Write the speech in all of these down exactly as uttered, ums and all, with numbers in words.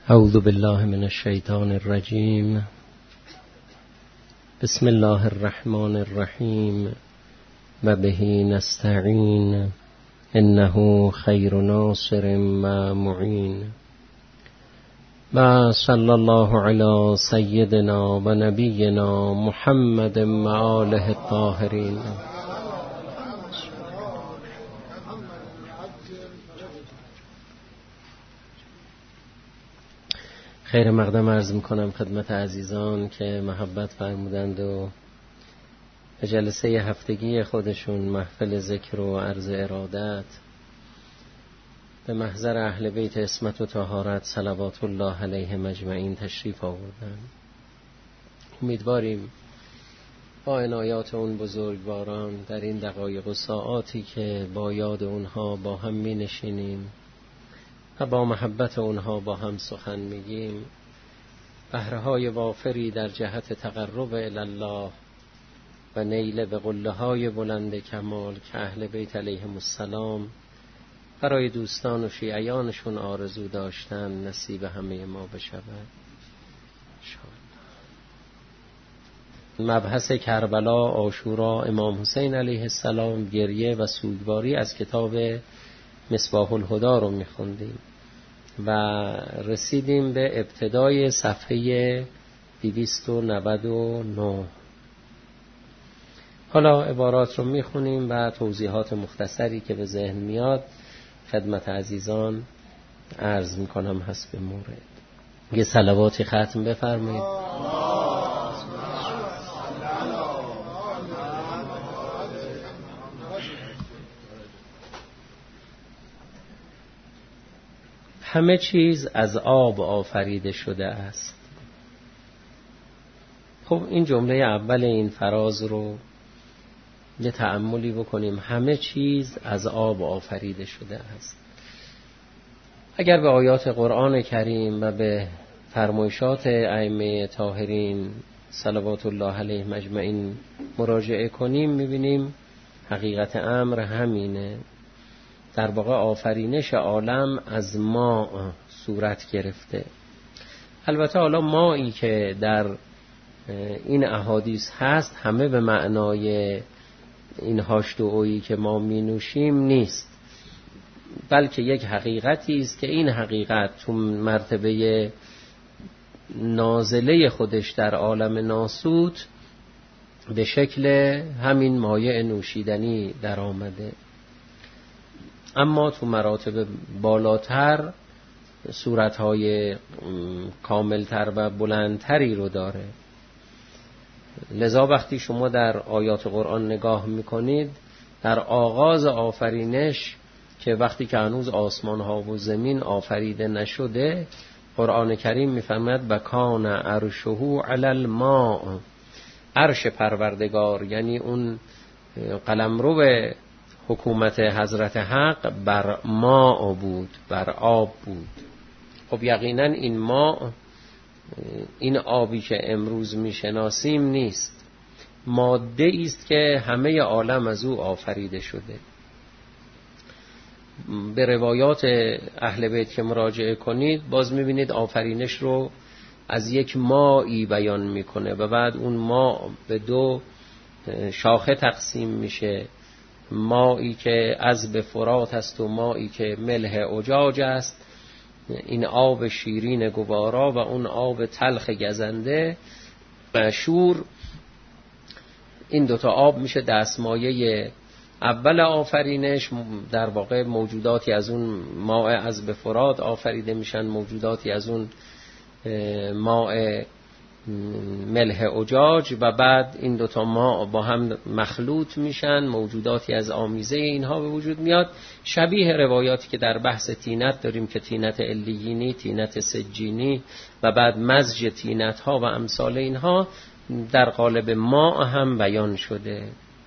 اعوذ بالله من الشیطان الرجیم. بسم الله الرحمن الرحیم و به نستعین انه خیر ناصر و معین. و صلی الله علی سیدنا و نبینا محمد و آله الطاهرین. خیر مقدم عرض میکنم خدمت عزیزان که محبت فرمودند و به جلسه هفتگی خودشون محفل ذکر و عرض ارادت به محضر اهل بیت عصمت و طهارت صلوات الله علیهم اجمعین تشریف آوردند. امیدواریم با عنایات اون بزرگواران در این دقایق و ساعاتی که با یاد اونها با هم می نشینیم و با محبت اونها با هم سخن میگیم، بهره‌های وافری در جهت تقرب الی الله و نیل به قله‌های بلند کمال که اهل بیت علیهم السلام برای دوستان و شیعیانشون آرزو داشتن نصیب همه ما بشود. مبحث کربلا، عاشورا، امام حسین علیه السلام، گریه و سوگواری از کتاب مصباح الهدی رو میخوندیم و رسیدیم به ابتدای صفحه دویست و نود و نه. حالا عبارات رو میخونیم و توضیحات مختصری که به ذهن میاد خدمت عزیزان عرض میکنم حسب مورد. یه صلواتی ختم بفرمایید. همه چیز از آب آفریده شده است. خب این جمله اول این فراز رو یه تأملی بکنیم. همه چیز از آب آفریده شده است. اگر به آیات قرآن کریم و به فرمایشات ائمه طاهرین صلوات الله علیهم اجمعین مراجعه کنیم میبینیم حقیقت امر همینه. در واقع آفرینش عالم از ماء صورت گرفته. البته حالا مایی که در این احادیث هست همه به معنای این هاشتوئی که ما می نوشیم نیست، بلکه یک حقیقتی است که این حقیقت تو مرتبه نازله خودش در عالم ناسوت به شکل همین مایع نوشیدنی در آمده، اما تو مراتب بالاتر صورتهای کاملتر و بلندتری رو داره. لذا وقتی شما در آیات قرآن نگاه میکنید در آغاز آفرینش که وقتی که هنوز آسمان ها و زمین آفریده نشده، قرآن کریم میفرماید و کان عرشه علی الماء. عرش پروردگار یعنی اون قلمرو حکومت حضرت حق بر ماء بود، بر آب بود. خب یقینا این ماء، این آبی که امروز میشناسیم نیست، ماده است که همه عالم از او آفریده شده. به روایات اهل بیت که مراجعه کنید باز میبینید آفرینش رو از یک مایی بیان میکنه و بعد اون ماء به دو شاخه تقسیم میشه، مایی که عذب فرات است و مایی که ملح اجاج است. این آب شیرین گوارا و اون آب تلخ گزنده و شور، این دوتا آب میشه دستمایه اول آفرینش. در واقع موجوداتی از اون ماء عذب فرات آفریده میشن، موجوداتی از اون ماء ملح اجاج و بعد این دوتا ماء با هم مخلوط میشن، موجوداتی از آمیزه اینها به وجود میاد. شبیه روایاتی که در بحث تینت داریم که تینت علیینی، تینت سجینی و بعد مزج تینت ها و امثال اینها در قالب ماء هم بیان شده.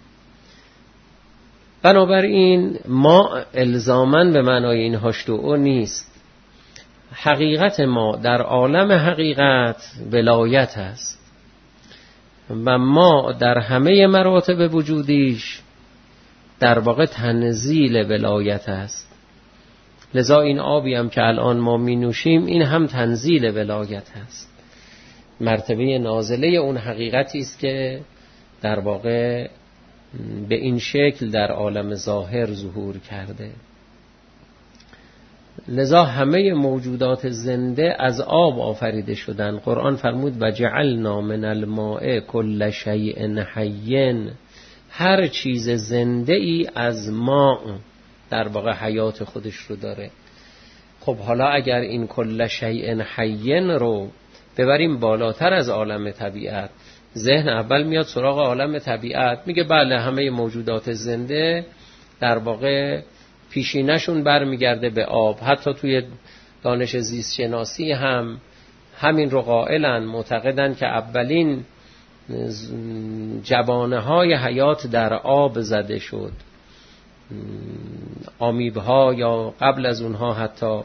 بنابراین ماء الزاماً به معنای این هاشتوئو نیست. حقیقت ما در عالم حقیقت ولایت است و ما در همه مراتب وجودیش در واقع تنزیل ولایت است. لذا این آبی هم که الان ما می نوشیم این هم تنزیل ولایت هست، مرتبه نازله اون حقیقتی است که در واقع به این شکل در عالم ظاهر ظهور کرده. لذا همه موجودات زنده از آب آفریده شدن. قرآن فرمود و جعلنا من الماء کل شیء حی، هر چیز زنده ای از ماء در واقع حیات خودش رو داره. خب حالا اگر این کل شیء حی رو ببریم بالاتر از عالم طبیعت، ذهن اول میاد سراغ عالم طبیعت، میگه بله همه موجودات زنده در واقع پیشینشون برمیگرده به آب. حتی توی دانش زیست شناسی هم همین رو قائلن، معتقدن که اولین جوانه های حیات در آب زده شد. آمیب ها یا قبل از اونها حتی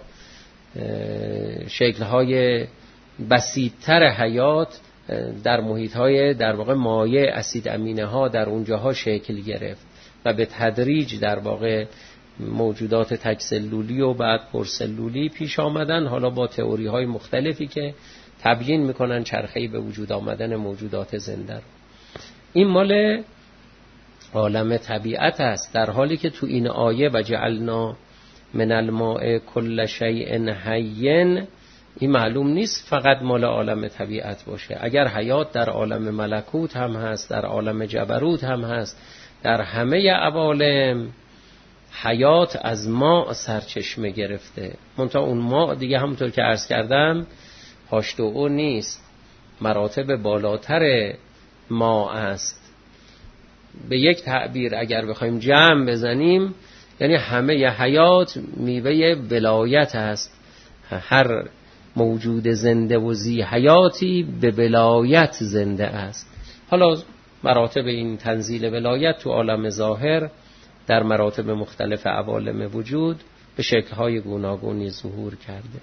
شکل های بسیط‌تر حیات در محیط های در واقع مایع اسید امینه ها در اونجاها شکل گرفت و به تدریج در واقع موجودات تکسلولی و بعد پرسلولی پیش آمدن، حالا با تئوری های مختلفی که تبیین میکنن چرخه‌ای به وجود آمدن موجودات زنده رو. این مال عالم طبیعت است، در حالی که تو این آیه و جعلنا من الماء کل شیء حی این معلوم نیست فقط مال عالم طبیعت باشه. اگر حیات در عالم ملکوت هم هست، در عالم جبروت هم هست، در همه عوالم حیات از ماء سرچشمه گرفته. منتها اون ماء دیگه همونطور که عرض کردم هاشت و او نیست، مراتب بالاتر ماء است. به یک تعبیر اگر بخوایم جمع بزنیم یعنی همه حیات میوه ولایت است. هر موجود زنده و زی حیاتی به ولایت زنده است. حالا مراتب این تنزیل ولایت تو عالم ظاهر در مراتب مختلف عوالم وجود به شکل‌های گوناگونی ظهور کرده.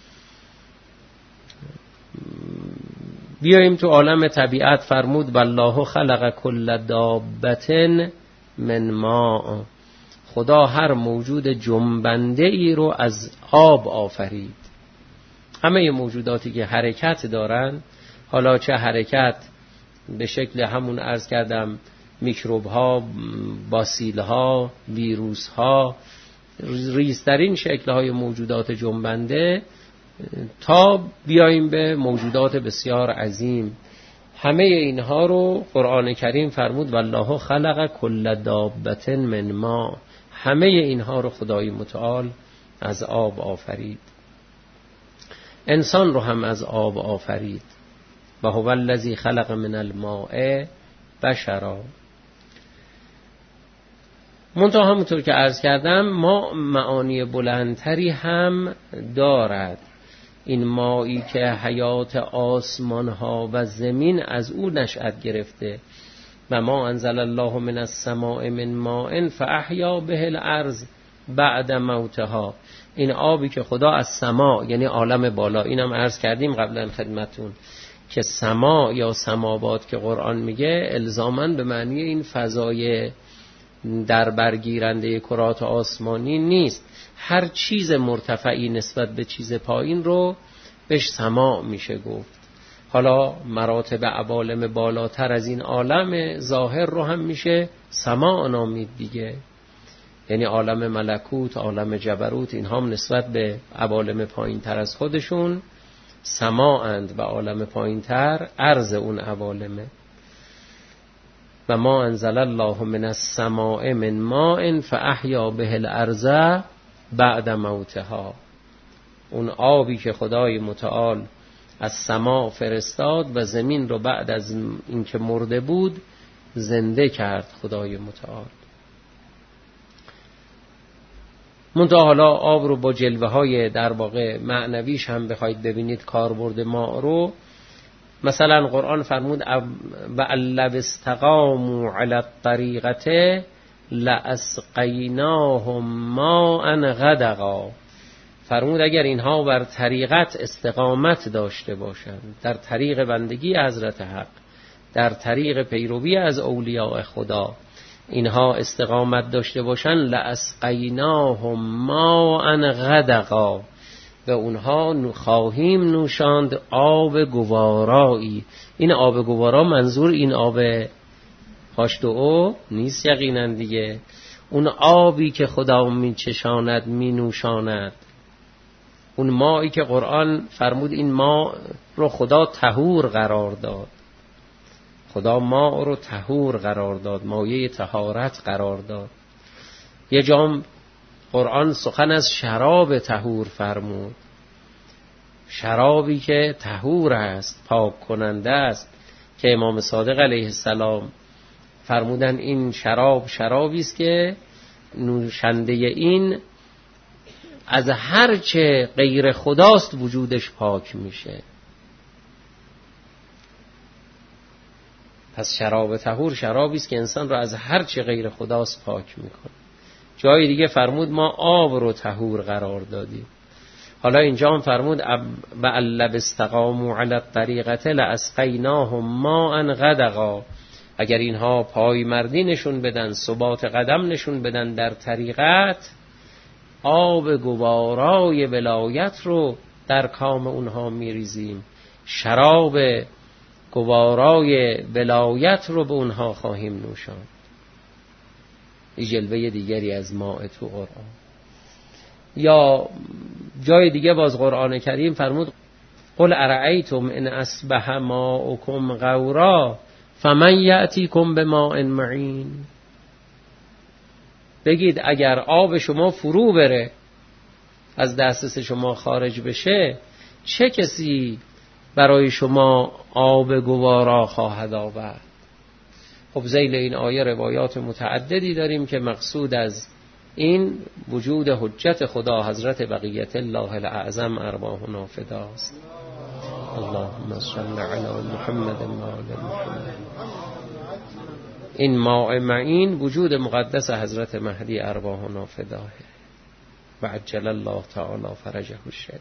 بیاییم تو عالم طبیعت. فرمود والله خلق کل دابة من ماء، خدا هر موجود جنبنده ای رو از آب آفرید. همه موجوداتی که حرکت دارن، حالا چه حرکت به شکل همون عرض کردم میکروب ها، باسیل ها، ویروس ها، ریزترین شکل های موجودات جنبنده، تا بیاییم به موجودات بسیار عظیم، همه اینها رو قرآن کریم فرمود والله خلق کل دابة من ماء، همه اینها رو خدای متعال از آب آفرید. انسان رو هم از آب آفرید. و هو الذی خلق من الماء بشرا. منتها همونطور که عرض کردم ما معانی بلندتری هم دارد. این مایی که حیات آسمان ها و زمین از او نشأت گرفته. و ما انزل الله من السماء من ماء فاحیا به الارض بعد موتها. این آبی که خدا از سما، یعنی عالم بالا، اینم عرض کردیم قبلا خدمتون که سما یا سماوات که قرآن میگه الزاماً به معنی این فضای در برگیرنده کرات آسمانی نیست. هر چیز مرتفعی نسبت به چیز پایین رو بهش سما میشه گفت. حالا مراتب عوالم بالاتر از این عالم ظاهر رو هم میشه سما نامید دیگه، یعنی عالم ملکوت، عالم جبروت، این هم نسبت به عوالم پایین تر از خودشون سما اند و عالم پایین تر عرض اون عوالمه. و ما انزل الله من السماء من ماء فاحیا به الارض بعد موتها. اون آبی که خدای متعال از سما فرستاد و زمین رو بعد از اینکه مرده بود زنده کرد خدای متعال. منتها حالا آب رو با جلوه های در واقع معنویش هم بخواید ببینید کاربرد ما رو، مثلا قرآن فرمود و لو استقاموا علی الطریقة لاسقیناهم ماء غدقا. فرمود اگر اینها بر طریقت استقامت داشته باشند، در طریق بندگی حضرت حق، در طریق پیروی از اولیاء خدا، اینها استقامت داشته باشن لاسقیناهم ماء غدقا، به اونها خواهیم نوشاند آب گوارایی. این آب گوارا منظور این آب هاشت و او نیست یقینا دیگه، اون آبی که خدا می چشاند می نوشاند، اون مایی که قرآن فرمود این ما رو خدا طهور قرار داد، خدا ما رو طهور قرار داد، مایه طهارت قرار داد. یه جام قرآن سخن از شراب طهور فرمود، شرابی که طهور است، پاک کننده است، که امام صادق علیه السلام فرمودن این شراب شرابی است که نوشنده این از هر چه غیر خداست وجودش پاک میشه. پس شراب طهور شرابی است که انسان رو از هر چه غیر خداست پاک میکنه. جای دیگه فرمود ما آب رو طهور قرار دادیم. حالا اینجا هم فرمود وَأَلَّ بِاسْتَقَامُوا عَلَى الطَّرِيقَةِ لَأَسْقَيْنَاهُمْ مَاءً غَدَقًا. اگر اینها پای مردی نشون بدن، ثبات قدم نشون بدن در طریقت، آب گوارای ولایت رو در کام اونها میریزیم، شراب گوارای ولایت رو به اونها خواهیم نوشان. این جلوه دیگری از ماء تو قرآن. یا جای دیگه باز قرآن کریم فرمود قل ارأیتم ان اصبح ماؤکم غورا فمن یأتیکم بماء معین. بگید اگر آب شما فرو بره، از دسترس شما خارج بشه، چه کسی برای شما آب گوارا خواهد آورد؟ خب ذیل این آیه روایات متعددی داریم که مقصود از این وجود حجت خدا حضرت بقیت الله الاعظم ارواحنا فداست. اللهم صل علی محمد و آل محمد. این ماء معین وجود مقدس حضرت مهدی ارواحنا فداه و عجل الله تعالی فرجه الشریف.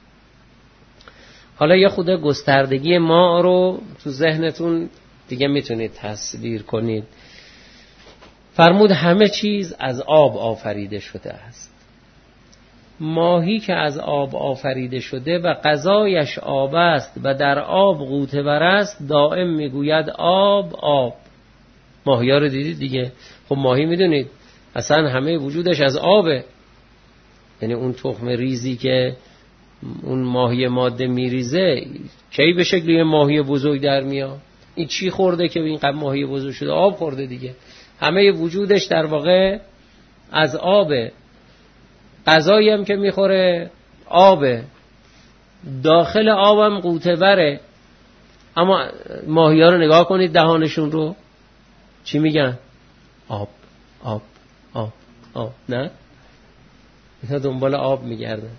حالا یه خود گستردگی ماء رو تو ذهنتون دیگه میتونید تصویر کنید. فرمود همه چیز از آب آفریده شده است. ماهی که از آب آفریده شده و غذایش آب است و در آب غوطه ور است، دائم میگوید آب آب. ماهی ها رو دیدید دیگه. خب ماهی میدونید اصلا همه وجودش از آبه، یعنی اون تخم ریزی که اون ماهی ماده میریزه کی به شکل یه ماهی بزرگ در میاد؟ این چی خورده که این قبل ماهی بزرگ شده؟ آب خورده دیگه. همه وجودش در واقع از آبه. غذایی هم که میخوره آبه، داخل آبم غوطه وره. اما ماهی ها رو نگاه کنید دهانشون رو چی میگن؟ آب آب آب آب. نه، اینا دنبال آب میگردن،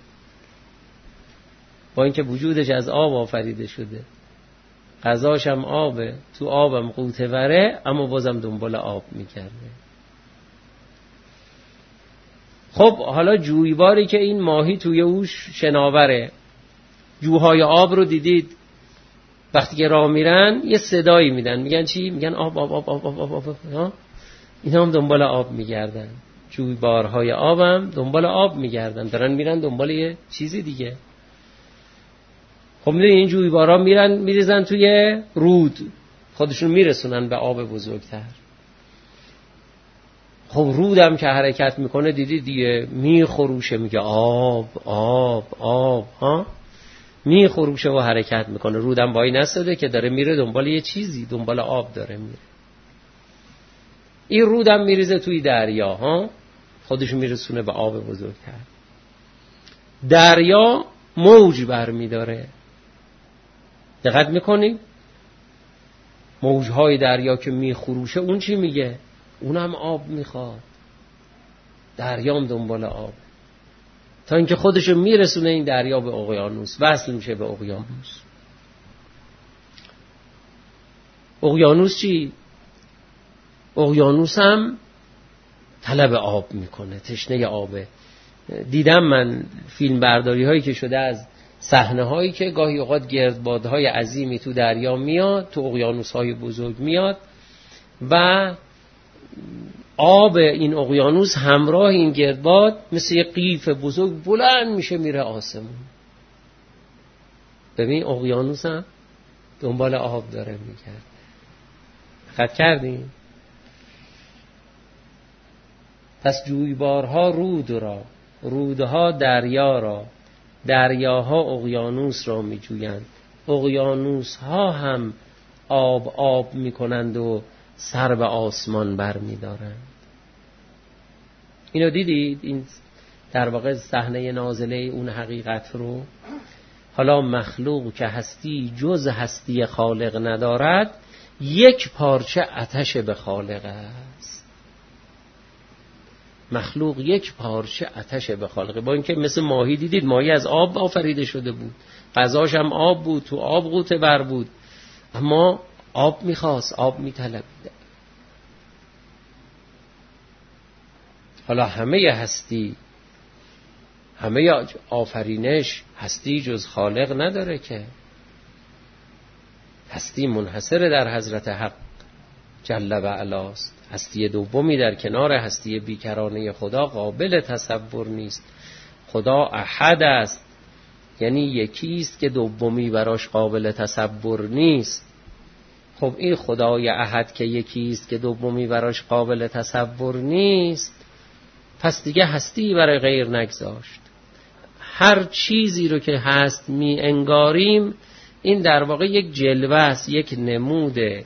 با اینکه وجودش از آب آفریده شده، غذاش هم آبه، تو آبم غوطه وره، اما بازم دنبال آب میکرده. خب حالا جویباری که این ماهی توی اوش شناوره، جوهای آب رو دیدید وقتی که راه میرن یه صدایی میدن، میگن چی؟ میگن آب آب آب آب آب آب, آب. اینا هم دنبال آب میگردن. جویبارهای آبم دنبال آب میگردن، دارن میرن دنبال یه چیزی دیگه. خب میدونی این جویبارها میرن میریزن توی رود، خودشون میرسونن به آب بزرگتر. خب رودم که حرکت میکنه دیدی دیگه، میخروشه، میگه آب آب آب ها، میخروشه و حرکت میکنه. رودم وای نستاده که داره میره دنبال یه چیزی، دنبال آب داره میره. این رودم میریزه توی دریا ها، خودشون میرسونه به آب بزرگتر. دریا موج برمیداره، دقت میکنی؟ موجهای دریا که میخروشه اون چی میگه؟ اونم آب میخواد. دریام دنبال آب، تا اینکه خودشو میرسونه این دریا به اقیانوس، وصل میشه به اقیانوس. اقیانوس چی؟ اقیانوس هم طلب آب میکنه، تشنه آبه. دیدم من فیلم برداری هایی که شده از صحنه هایی که گاهی اوقات گردبادهای عظیمی تو دریا میاد، تو اقیانوس های بزرگ میاد و آب این اقیانوس همراه این گردباد مثل یه قیف بزرگ بلند میشه میره آسمون. ببین اقیانوس هم دنبال آب داره میگرد. خط کردیم؟ پس جویبارها رود را، رودها دریا را، دریاها اقیانوس را میجویند، اقیانوس ها هم آب آب میکنند و سر به آسمان بر میدارند. اینو دیدید؟ این در واقع صحنه نازله اون حقیقت رو. حالا مخلوق که هستی جز هستی خالق ندارد، یک پارچه آتش به خالق است. مخلوق یک پارچه آتش به خالق. با اینکه مثل ماهی دیدید، ماهی از آب آفریده شده بود، غذاش هم آب بود، تو آب غوطه بر بود، اما آب میخواست، آب میطلبید. حالا همه هستی، همه آفرینش هستی جز خالق نداره که. هستی منحصر در حضرت حق جل و علاست. هستی دومی در کنار هستی بیکرانه خدا قابل تصور نیست. خدا احد است، یعنی یکیست که دومی براش قابل تصور نیست. خب این خدای احد که یکیست که دومی براش قابل تصور نیست، پس دیگه هستی برای غیر نگذاشت. هر چیزی رو که هست می انگاریم، این در واقع یک جلوه است، یک نموده.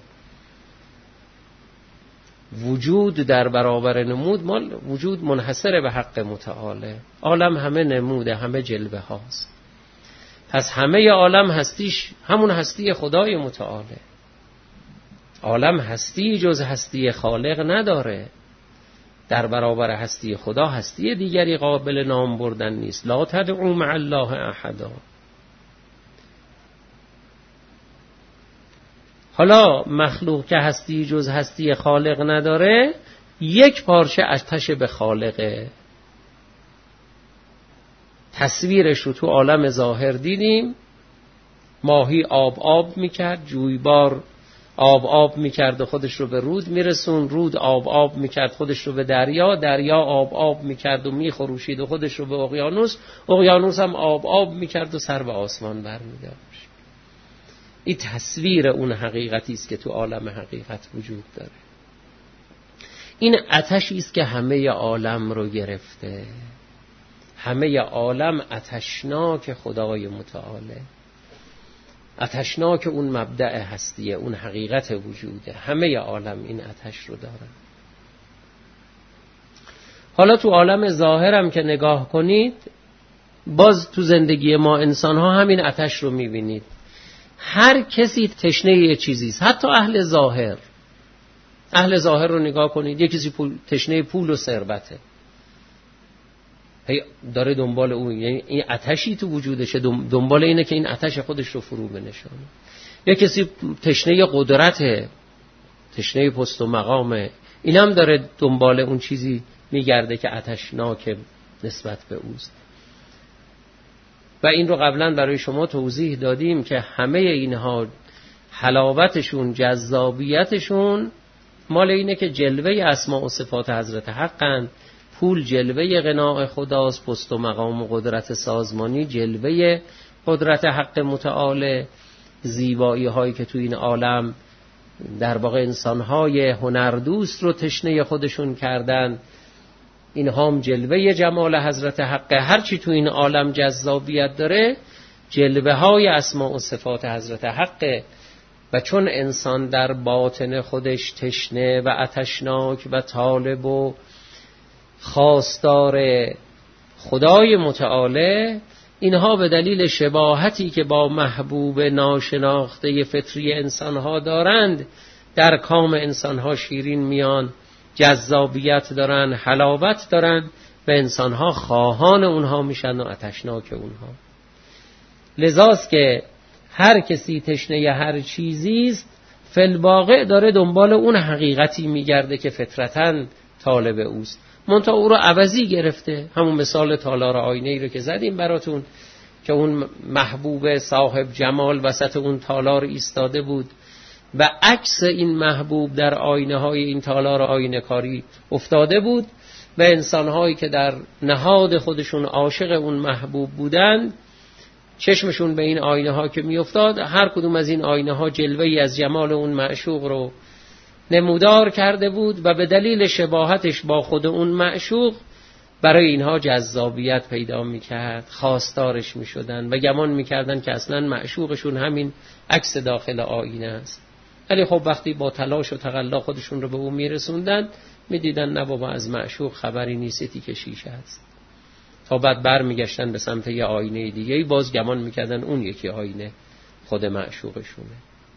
وجود در برابر نمود، مال وجود منحصر به حق متعاله. عالم همه نموده، همه جلوه هاست. پس همه عالم هستیش همون هستی خدای متعاله. عالم هستی جز هستی خالق نداره. در برابر هستی خدا هستی دیگری قابل نام بردن نیست. لا تدعو مع الله احدا. حالا مخلوق که هستی جز هستی خالق نداره، یک پارچه آتش به خالقه. تصویرش رو تو عالم ظاهر دیدیم. ماهی آب آب میکرد، جویبار آب آب میکرد و خودش رو به رود میرسون، رود آب آب میکرد خودش رو به دریا، دریا آب آب میکرد و میخروشید و خودش رو به اقیانوس، اقیانوس هم آب آب میکرد و سر به آسمان برمیداشت. این تصویر اون حقیقتی است که تو عالم حقیقت وجود داره. این آتشی است که همه عالم رو گرفته. همه عالم آتشناک خدای متعاله، آتشناک اون مبدأ هستیه، اون حقیقت وجوده. همه عالم این آتش رو دارن. حالا تو عالم ظاهرم که نگاه کنید، باز تو زندگی ما انسان ها همین آتش رو میبینید. هر کسی تشنه یه چیزیست، حتی اهل ظاهر. اهل ظاهر رو نگاه کنید، یه کسی پول، تشنه پول و ثروته، هی داره دنبال اون، یعنی این آتشی تو وجودشه، دنبال اینه که این آتش خودش رو فرو بنشونه. یه کسی تشنه قدرته، تشنه پست و مقامه، این هم داره دنبال اون چیزی میگرده که آتشناک نسبت به اوست. و این رو قبلا برای شما توضیح دادیم که همه اینها حلاوتشون، جذابیتشون مال اینه که جلوه اسماء و صفات حضرت حقن. پول جلوه غناء خداست، پست و مقام و قدرت سازمانی جلوه قدرت حق متعال. زیبایی هایی که تو این عالم در واقع انسانهای هنردوست رو تشنه خودشون کردن، اینها هم جلوه جمال حضرت حق. هرچی تو این عالم جذابیت داره جلوه های اسماء و صفات حضرت حق. و چون انسان در باطن خودش تشنه و آتشناک و طالب و خواستار خدای متعاله، اینها به دلیل شباهتی که با محبوب ناشناخته فطری انسانها دارند، در کام انسانها شیرین میان، جذابیت دارن، حلاوت دارن و انسانها خواهان اونها میشن و آتشناک اونها. لذاست که هر کسی تشنه هر چیزیست، فی الواقع داره دنبال اون حقیقتی میگرده که فطرتاً طالب اوست، منتها او رو عوضی گرفته. همون مثال تالار آینه ای رو که زدیم براتون که اون محبوب صاحب جمال وسط اون تالار ایستاده بود و عکس این محبوب در آینه های این تالار آینه کاری افتاده بود و انسان هایی که در نهاد خودشون عاشق اون محبوب بودند چشمشون به این آینه ها که می افتاد، هر کدوم از این آینه ها جلوه‌ای از جمال اون معشوق رو نمودار کرده بود و به دلیل شباهتش با خود اون معشوق برای اینها جذابیت پیدا میکرد، خواستارش میشدن و گمان میکردن که اصلا معشوقشون همین عکس داخل آینه است. ولی خب وقتی با تلاش و تقلا خودشون رو به اون میرسوندن میدیدن نه بابا، از معشوق خبری نیستی که شیشه است. تا بعد بر میگشتن به سمت یه آینه دیگه، باز گمان میکردن اون یکی آینه خود معشوقشونه.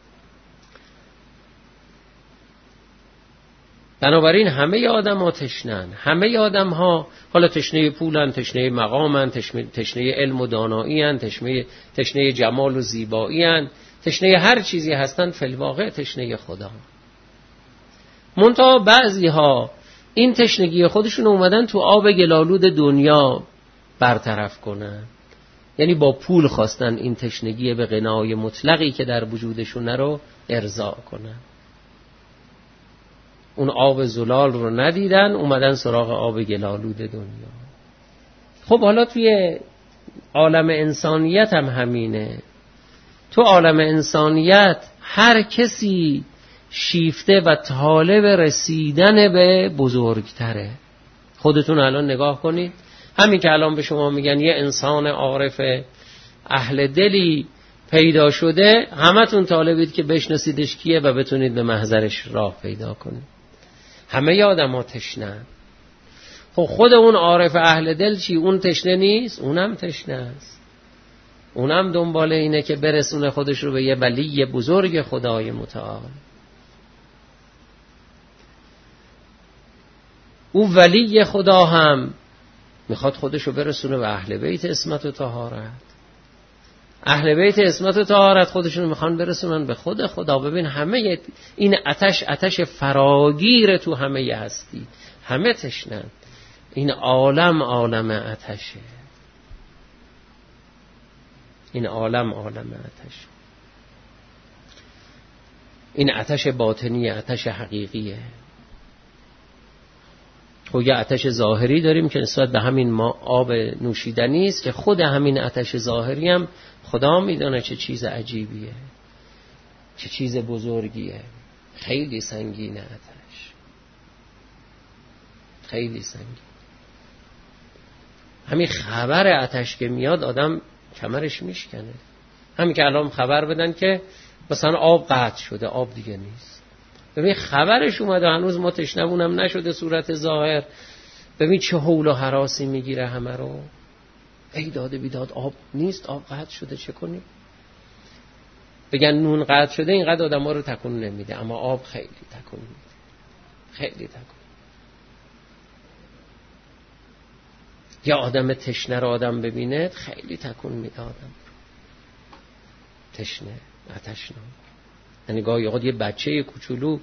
بنابراین همه آدم ها تشنن، همه آدم ها حالا تشنه پولن، تشنه مقامن، تشنه علم و دانایی‌اند، تشنه تشنه جمال و زیبایی‌اند، تشنه هر چیزی هستند، فی الواقع تشنه خدا. منتها بعضی ها این تشنگی خودشون اومدن تو آب گلالود دنیا برطرف کنن، یعنی با پول خواستن این تشنگی به غنای مطلقی که در وجودشون رو ارضا کنن. اون آب زلال رو ندیدن، اومدن سراغ آب گلالود دنیا. خب حالا توی عالم انسانیت هم همینه. تو عالم انسانیت هر کسی شیفته و طالب رسیدن به بزرگتره. خودتون الان نگاه کنید، همین که الان به شما میگن یه انسان عارف اهل دلی پیدا شده، همتون طالبید که بشناسیدش کیه و بتونید به محضرش راه پیدا کنید. همه آدم ها تشنه. خب خود اون عارف اهل دل چی؟ اون تشنه نیست؟ اونم تشنه است. اونم دنبال اینه که برسونه خودش رو به یه ولی بزرگ خدای متعال. او ولی خدا هم میخواد خودش رو برسونه به اهل بیت عصمت و طهارت. اهل بیت عصمت و طهارت خودشون رو میخوان برسونن به خود خدا. ببین همه این آتش آتش فراگیر تو همه هستی، همه تشنن. این عالم عالم آتشه، این عالم عالم آتش. این آتش باطنی، آتش حقیقیه. خب یه آتش ظاهری داریم که نسبت به همین ما آب نوشیدنی است که خود همین آتش ظاهری هم خدا میدونه چه چیز عجیبیه، چه چیز بزرگیه. خیلی سنگینه آتش، خیلی سنگین. همین خبر آتش که میاد آدم کمرش میشکنه. همین که الان خبر بدن که مثلا آب قطع شده، آب دیگه نیست. ببین خبرش اومده، هنوز ما تشنمونم نشده صورت ظاهر. ببین چه حول و هراسی میگیره همه رو. ای داده بیداد، آب نیست، آب قطع شده، چه کنیم؟ بگن نون قطع شده، اینقدر آدم ها رو تکون نمیده، اما آب خیلی تکون میده، خیلی تکون. یا آدم تشنه رو آدم ببینه خیلی تکون میده آدم، تشنه، آتشناک. یعنی گاهی اوقات یه بچه کوچولو،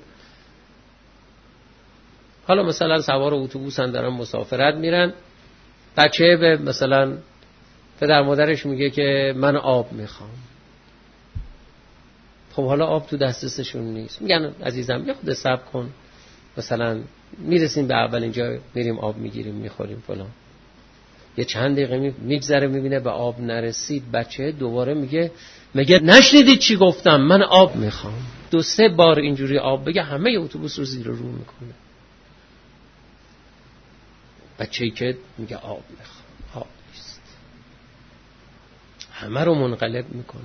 حالا مثلا سوار اتوبوسن دارن مسافرت میرن، بچه به مثلا پدر مادرش میگه که من آب میخوام. خب حالا آب تو دسترسشون نیست، میگن عزیزم یه خود صبر کن، مثلا میرسیم به اولین جا میریم آب میگیریم میخوریم فلان. یه چند دقیقه میگذره میبینه به آب نرسید، بچه دوباره میگه مگه نشنیدید چی گفتم، من آب میخوام. دو سه بار اینجوری آب بگه همه اتوبوس رو زیر رو میکنه. بچه‌ای که میگه آب میخوام، آب نیست، همه رو منقلب میکنه.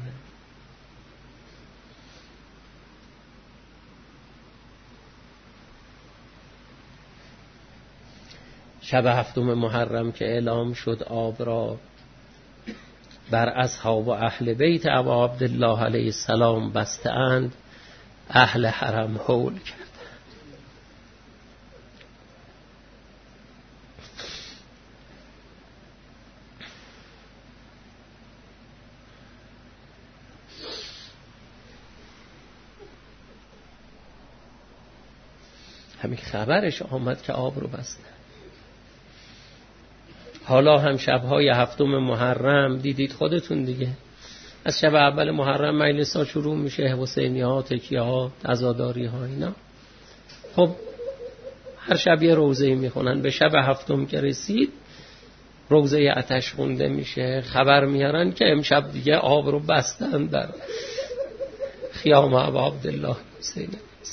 شب هفتم محرم که اعلام شد آب را، بر اصحاب و اهل بیت ابا عبدالله علیه السلام بسته اند، اهل حرم هول کرد. همین خبرش آمد که آب رو بسته. حالا هم شبهای هفتم محرم دیدید خودتون دیگه، از شب اول محرم مجلس ها شروع میشه، حسینی ها، تکیه ها، عزاداری ها اینا. خب هر شب یه روزه‌ای میخونن. به شب هفتم که رسید روزه آتش خونده میشه. خبر میارن که امشب دیگه آب رو بستن در خیام ابا عبدالله حسین.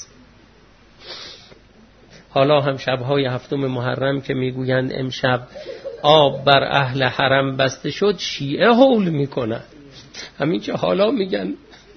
حالا هم شبهای هفتم محرم که میگویند امشب آب بر اهل حرم بسته شد، شیعه هول میکنن. همین که حالا میگن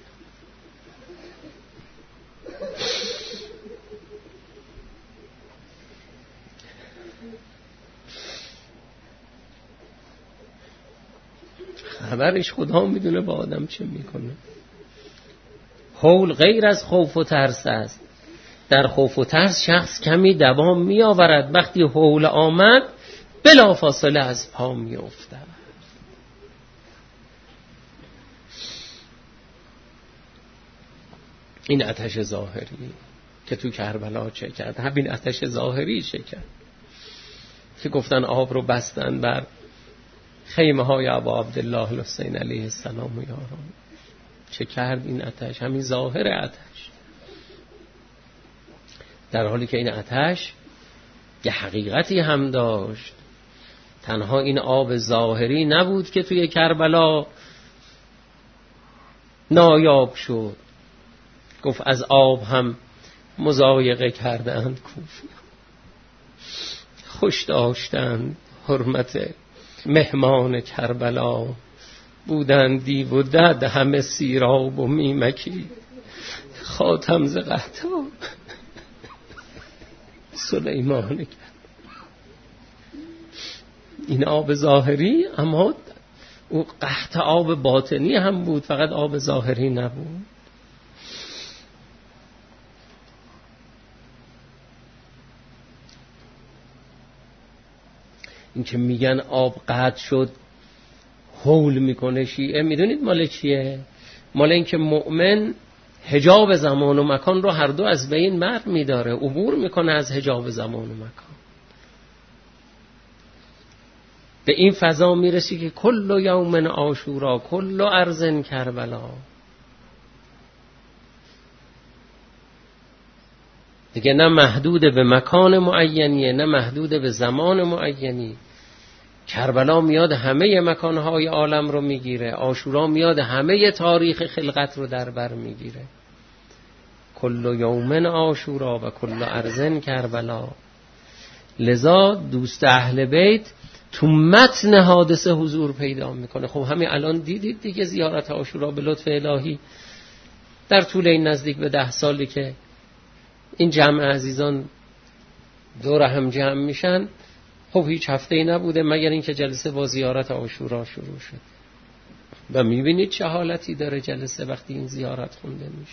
خبرش خدا میدونه با آدم چه میکنه. هول غیر از خوف و ترس است. در خوف و ترس شخص کمی دوام می آورد، وقتی هول آمد بلا فاصله از پا می افتد. این آتش ظاهری که تو کربلا چه کرد، همین آتش ظاهری چه کرد که گفتن آب رو بستن بر خیمه های ابا عبدالله حسین علیه السلام و یاران. چه کرد این آتش؟ همین ظاهر آتش، در حالی که این آتش یه حقیقتی هم داشت. تنها این آب ظاهری نبود که توی کربلا نایاب شد. گفت از آب هم مضایقه کردند کوفیان، خوش داشتند حرمت مهمان کربلا، بودند دیو و دد همه سیراب و میمکی، خاتم ز قحطا سلیمان کرد. این آب ظاهری، اما او قحط آب باطنی هم بود، فقط آب ظاهری نبود. این که میگن آب قطع شد هول میکنه شیعه، میدونید مال چیه؟ مال این که مؤمن حجاب زمان و مکان رو هر دو از بین بر میداره، عبور میکنه از حجاب زمان و مکان، به این فضا میرسی که کل یوم عاشورا کل ارض کربلا. دیگه نه محدود به مکان معینیه، نه محدود به زمان معینی. کربلا میاد همه مکانهای عالم رو میگیره، عاشورا میاد همه تاریخ خلقت رو در بر میگیره. کل یوم عاشورا و کل ارض کربلا. لذا دوست اهل بیت تو متن حادثه حضور پیدا میکنه. خب همین الان دیدید دیگه زیارت عاشورا به لطف الهی در طول این نزدیک به ده سالی که این جمع عزیزان دور هم جمع میشن، خب هیچ هفته‌ای نبوده مگر اینکه جلسه با زیارت عاشورا شروع شد و میبینید چه حالتی داره جلسه وقتی این زیارت خونده میشه.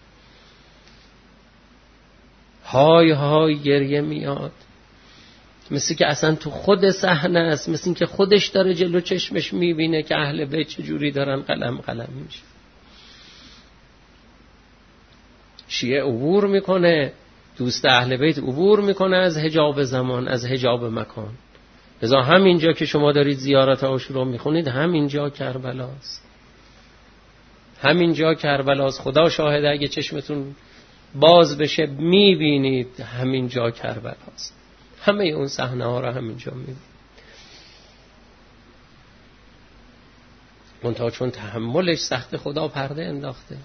های های گریه میاد، مثل که اصلا تو خود صحنه است، مثل که خودش داره جلو چشمش میبینه که اهل بیت چجوری دارن قلم قلم میشه. شیعه عبور میکنه، دوست اهل بیت عبور میکنه از حجاب زمان، از حجاب مکان. لذا همینجا که شما دارید زیارت عاشورا میخونید، همینجا کربلاست، همینجا کربلاست. خدا شاهده اگه چشمتون باز بشه میبینید همینجا کربلاست. همه اون صحنه ها رو همینجا میبینید. منتها چون تحملش سخت، خدا پرده انداخته،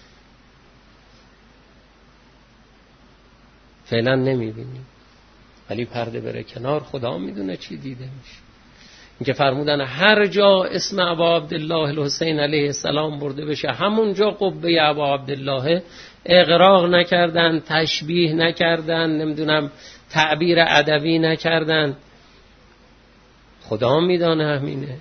فعلا نمیبینیم، ولی پرده بره کنار خدا میدونه چی دیده میشه. این که فرمودن هر جا اسم ابا عبدالله الحسین علیه السلام برده بشه، همونجا قبه ابا عبدالله اغراق نکردن، تشبیه نکردن، نمیدونم تعبیر ادبی نکردن. خدا میدانه همینه،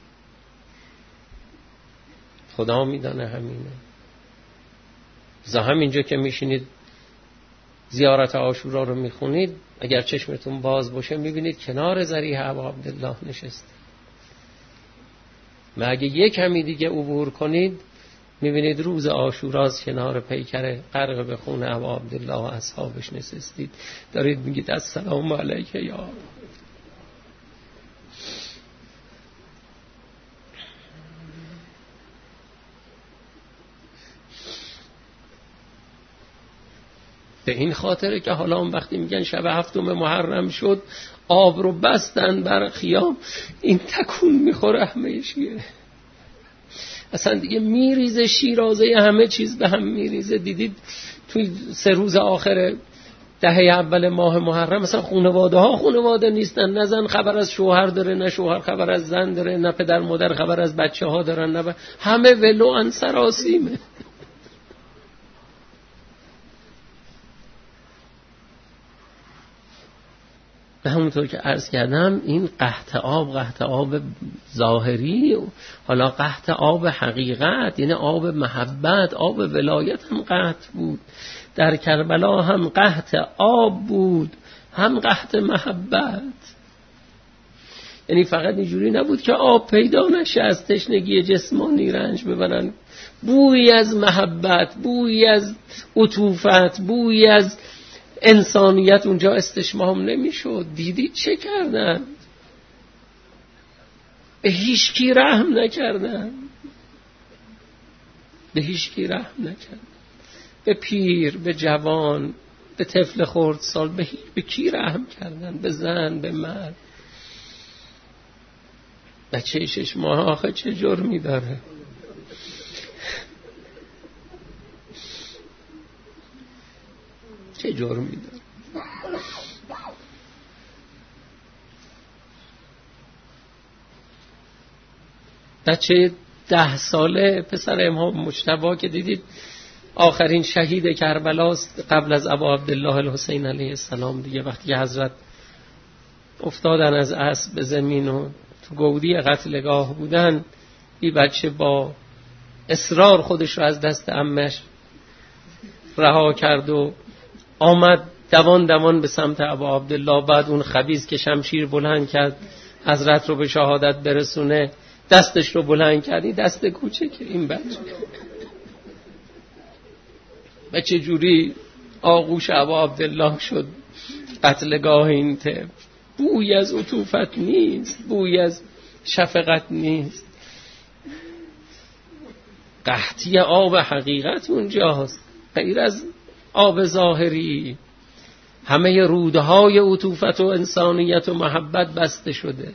خدا میدانه همینه. زا همینجا که میشینید زیارت عاشورا رو میخونید، اگر چشمتون باز باشه میبینید کنار ضریح ابا عبدالله نشسته. و اگه یک کمی دیگه عبور کنید میبینید روز عاشوراست، کنار پیکر غرق به خون ابا عبدالله و اصحابش نشستید، دارید میگید السلام علیک یا به این خاطره که حالا اون وقتی میگن شب هفتم محرم شد آب رو بستن بر خیام، این تکون میخوره همه شیعه. اصلا دیگه میریزه شیرازه، همه چیز به هم میریزه. دیدید توی سه روز آخر دهه اول ماه محرم مثلا خانواده ها خانواده نیستن، نه زن خبر از شوهر داره، نه شوهر خبر از زن داره، نه پدر مادر خبر از بچه ها دارن، نه ب... همه ولو ان سراسیمه. به همونطور که عرض کردم این قحط آب، قحط آب ظاهری، حالا قحط آب حقیقت، یعنی آب محبت، آب ولایت هم قحط بود. در کربلا هم قحط آب بود، هم قحط محبت. یعنی فقط اینجوری نبود که آب پیدا نشه، از تشنگی جسمانی رنج ببرن. بویی از محبت، بویی از عطوفت، بویی از انسانیت اونجا استشمام نمیشد. دیدید چه کردن؟ به هیچ کی رحم نکردن، به هیچ کی رحم نکردن. به پیر، به جوان، به طفل خردسال، به به کی رحم کردن؟ به زن، به مرد. بچه شش ماه آخه چه جرمی داره؟ چه جرمی داره؟ بچه ده ساله پسر امام مجتبی که دیدید آخرین شهید کربلاست قبل از ابا عبدالله الحسین علیه السلام دیگه، وقتی حضرت افتادن از اسب به زمین و تو گودی قتلگاه بودن، این بچه با اصرار خودش رو از دست عمش رها کرد و آمد دوان دوان به سمت ابا عبدالله. بعد اون خبیث که شمشیر بلند کرد حضرت رو به شهادت برسونه، دستش رو بلند کردی، دست کوچه که این بچه بچه جوری آغوش ابا عبدالله شد قتلگاه این طفل. بوی از عطوفت نیست، بوی از شفقت نیست. قحطی آب حقیقت اونجاست، غیر از آب ظاهری. همه رودهای عطوفت و انسانیت و محبت بسته شده،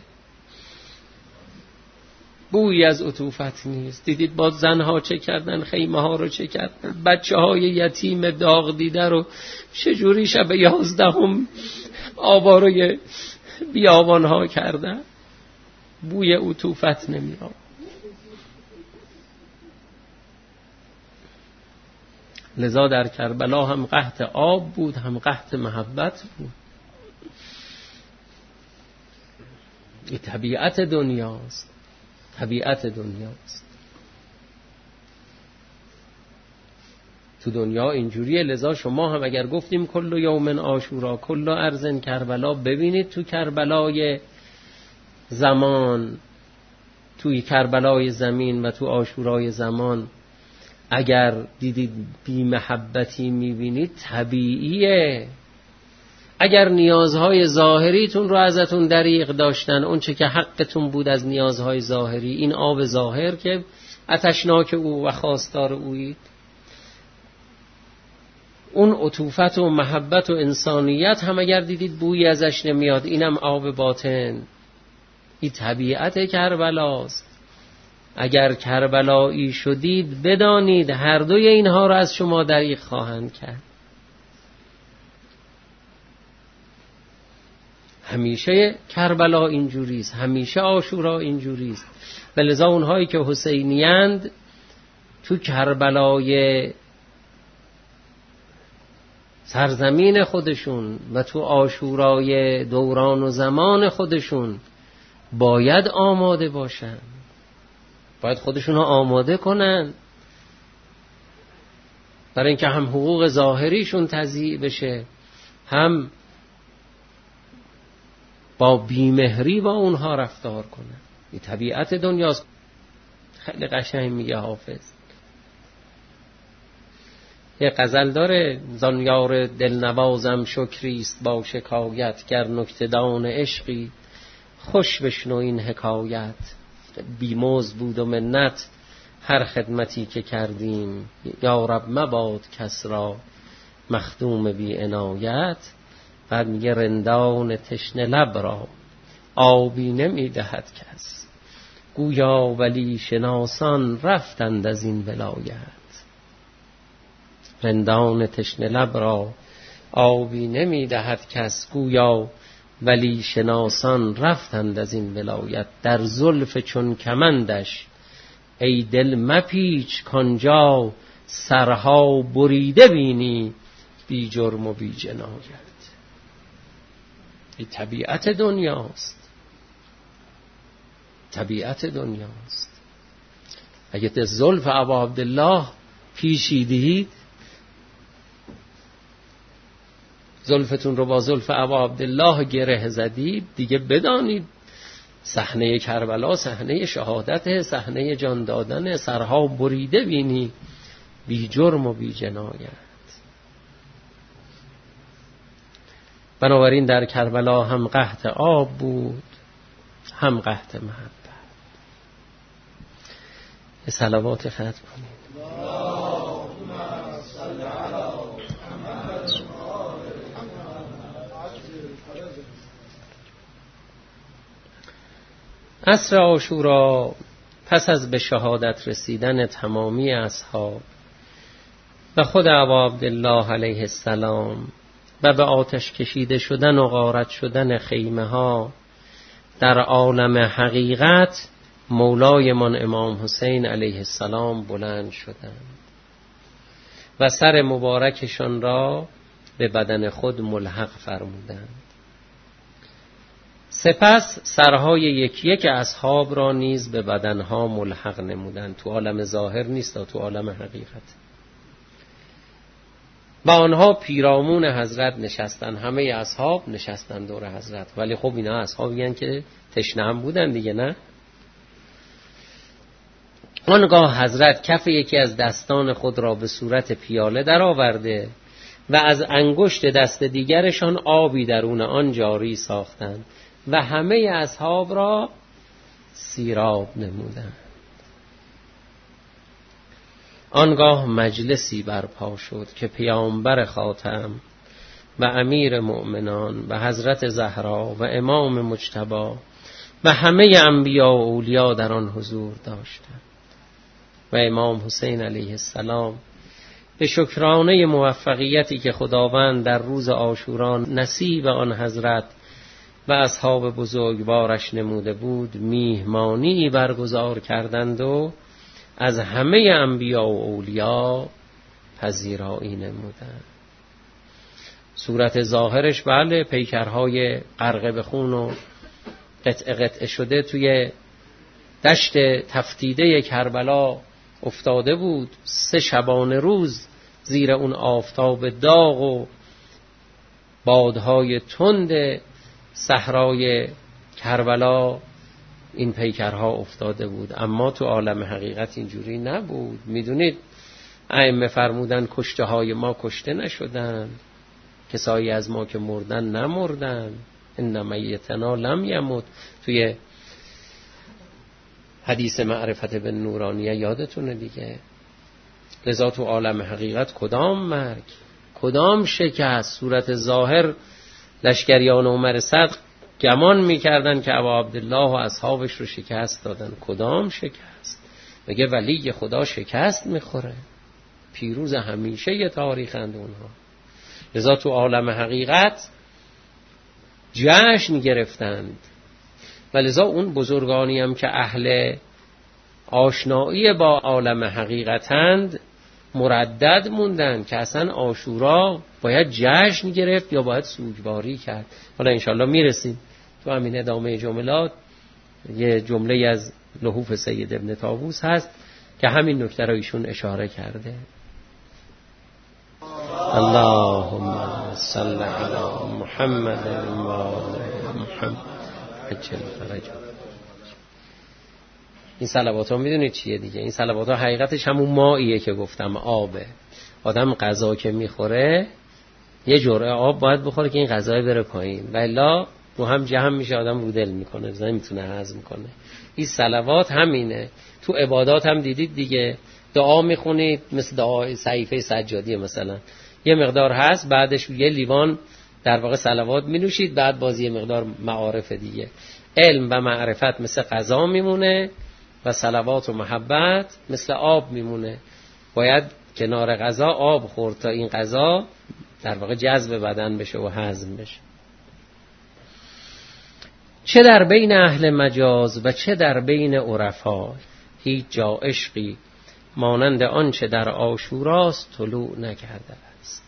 بوی از عطوفت نیست. دیدید با زنها چه کردن، خیمه ها رو چه کردن، بچه های یتیم داغ دیده رو چجوری شب یازدهم آواره بیابان ها کردن. بوی عطوفت نمیاد. لذا در کربلا هم قحط آب بود، هم قحط محبت بود. این طبیعت دنیاست، طبیعت دنیاست. تو دنیا اینجوریه. لذا شما هم اگر گفتیم کل یوم عاشورا کل ارض کربلا، ببینید تو کربلای زمان، توی کربلای زمین و تو عاشورای زمان اگر دیدید بی محبتی میبینید، طبیعیه. اگر نیازهای ظاهریتون رو ازتون دریغ داشتن، اون چه که حقتون بود از نیازهای ظاهری، این آب ظاهر که عطشناک او و خواستار اویید، اون عطوفت و محبت و انسانیت هم اگر دیدید بویی ازش نمیاد، اینم آب باطن. این طبیعت کربلاست. اگر کربلایی شدید بدانید هر دوی اینها را از شما دریغ خواهند کرد. همیشه کربلا اینجوریست، همیشه عاشورا اینجوریست. ولذا اونهایی که حسینیند تو کربلای سرزمین خودشون و تو عاشورای دوران و زمان خودشون باید آماده باشن، باید خودشون رو آماده کنن برای اینکه هم حقوق ظاهریشون تضییع بشه، هم با بیمهری با اونها رفتار کنن. این طبیعت دنیاست. خیلی قشنگ میگه حافظ، یه غزل داره: زان یار دلنوازم شکریست با شکایت، گر نکته‌دان عشقی خوش بشنو این حکایت. بیموز بود و منت هر خدمتی که کردیم، یا رب مباد کس را مخدوم بی عنایت. بعد میگه رندان تشنه لب را آبی نمیدهد کس، گویا ولی شناسان رفتند از این ولایت. رندان تشنه لب را آبی نمیدهد کس، گویا ولی شناسان رفتند از این ولایت. در زلف چون کمندش ای دل مپیچ، کانجا سرها بریده بینی بی جرم و بی جنایت. این طبیعت دنیاست، طبیعت دنیاست. اگه در زلف ابا عبدالله پیچیدید، زلفتون رو با زلف ابا عبدالله گره زدید، دیگه بدانید صحنه کربلا صحنه شهادت، صحنه جان دادن. سرها بریده بینی بی جرم و بی جنایت. بنابراین در کربلا هم قحط آب بود، هم قحط محبت. یه صلوات ختم کنید. عصر عاشورا پس از به شهادت رسیدن تمامی اصحاب و خود ابا عبدالله علیه السلام و به آتش کشیده شدن و غارت شدن خیمه ها در عالم حقیقت، مولایمان امام حسین علیه السلام بلند شدند و سر مبارکشان را به بدن خود ملحق فرمودند. سپس سرهای یکی یک اصحاب را نیز به بدنها ملحق نمودند. تو عالم ظاهر نیست، تو عالم حقیقت. و آنها پیرامون حضرت نشستند. همه اصحاب نشستند دور حضرت. ولی خب اینا اصحابی هستند که تشنه هم بودن دیگه، نه؟ آنگاه حضرت کف یکی از دستان خود را به صورت پیاله در آورده و از انگشت دست دیگرشان آبی درون آن جاری ساختند و همه اصحاب را سیراب نمودند. آنگاه مجلسی برپا شد که پیامبر خاتم و امیر مؤمنان و حضرت زهرا و امام مجتبی و همه انبیا و اولیا در آن حضور داشتند و امام حسین علیه السلام به شکرانه موفقیتی که خداوند در روز عاشورا نصیب آن حضرت و اصحاب بزرگوارش نموده بود، میهمانی برگزار کردند و از همه انبیا و اولیا پذیرایی نمودند. صورت ظاهرش بله پیکرهای غرقه به خون و قطعه قطعه شده توی دشت تفتیده کربلا افتاده بود. سه شبانه روز زیر اون آفتاب داغ و بادهای تند صحرای کربلا این پیکرها افتاده بود. اما تو عالم حقیقت اینجوری نبود. میدونید ائمه فرمودن کشته های ما کشته نشدن، کسایی از ما که مردن نمردن، ان میتنا لم یمت. توی حدیث معرفت بن نورانیه یادتونه دیگه. لذا تو عالم حقیقت کدام مرگ، کدام شکست؟ صورت ظاهر لشکریان عمر صدر گمان میکردن که ابا عبدالله و اصحابش رو شکست دادن. کدام شکست؟ میگه ولی خدا شکست میخوره، پیروز همیشه یه تاریخند اونها. لذا تو عالم حقیقت جشن گرفتند و لذا اون بزرگانی هم که اهل آشنایی با عالم حقیقتند مردد موندن که اصلا عاشورا باید جشن گرفت یا باید سوگواری کرد. حالا انشالله میرسیم تو همین ادامه جملات. یه جمله از لحوف سید ابن طاووس هست که همین نکته را ایشون اشاره کرده. اللهم صل علی محمد و آل محمد عجل فرجهم. این صلوات ها میدونید چیه دیگه؟ این صلوات ها حقیقتش همون ماییه که گفتم، آبه. آدم غذا که میخوره یه جرعه آب باید بخوره که این غذای بره پایین، و الا رو هم جمع میشه، آدم رو دل میکنه، نمیتونه هضم کنه. این صلوات همینه. تو عبادات هم دیدید دیگه، دعا میخونید مثل دعای صحیفه سجادی مثلا، یه مقدار هست، بعدش یه لیوان در واقع صلوات می نوشید، بعد باز یه مقدار معارف دیگه. علم و معرفت مثل غذا میمونه و صلوات و محبت مثل آب میمونه. باید کنار غذا آب خورد تا این غذا در واقع جذب بدن بشه و هضم بشه. چه در بین اهل مجاز و چه در بین عرفا، هیچ جا عشقی مانند آنچه در عاشوراست طلوع نکرده است.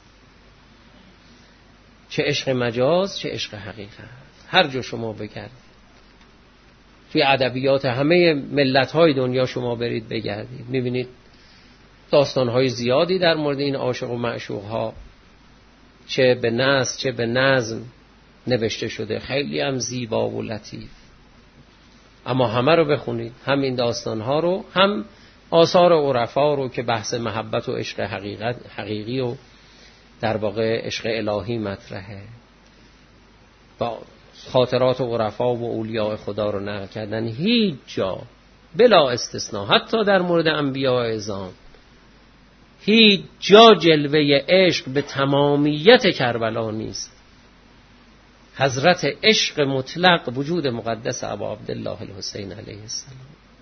چه عشق مجاز چه عشق حقیقت، هر جا شما بگردید، توی ادبیات همه ملت‌های دنیا شما برید بگردید، می‌بینید داستان‌های زیادی در مورد این عاشق و معشوق‌ها چه به نثر چه به نظم نوشته شده، خیلی هم زیبا و لطیف. اما همه رو بخونید، هم این داستان‌ها رو، هم آثار عرفا رو که بحث محبت و عشق حقیقت حقیقی و در واقع عشق الهی مطرحه. با خاطرات عرفا و اولیاء خدا رو نقل کردن. هیچ جا بلا استثناء، حتی در مورد انبیاء اعظام، هیچ جا جلوه عشق به تمامیت کربلا نیست. حضرت عشق مطلق وجود مقدس ابا عبدالله الحسین علیه السلام.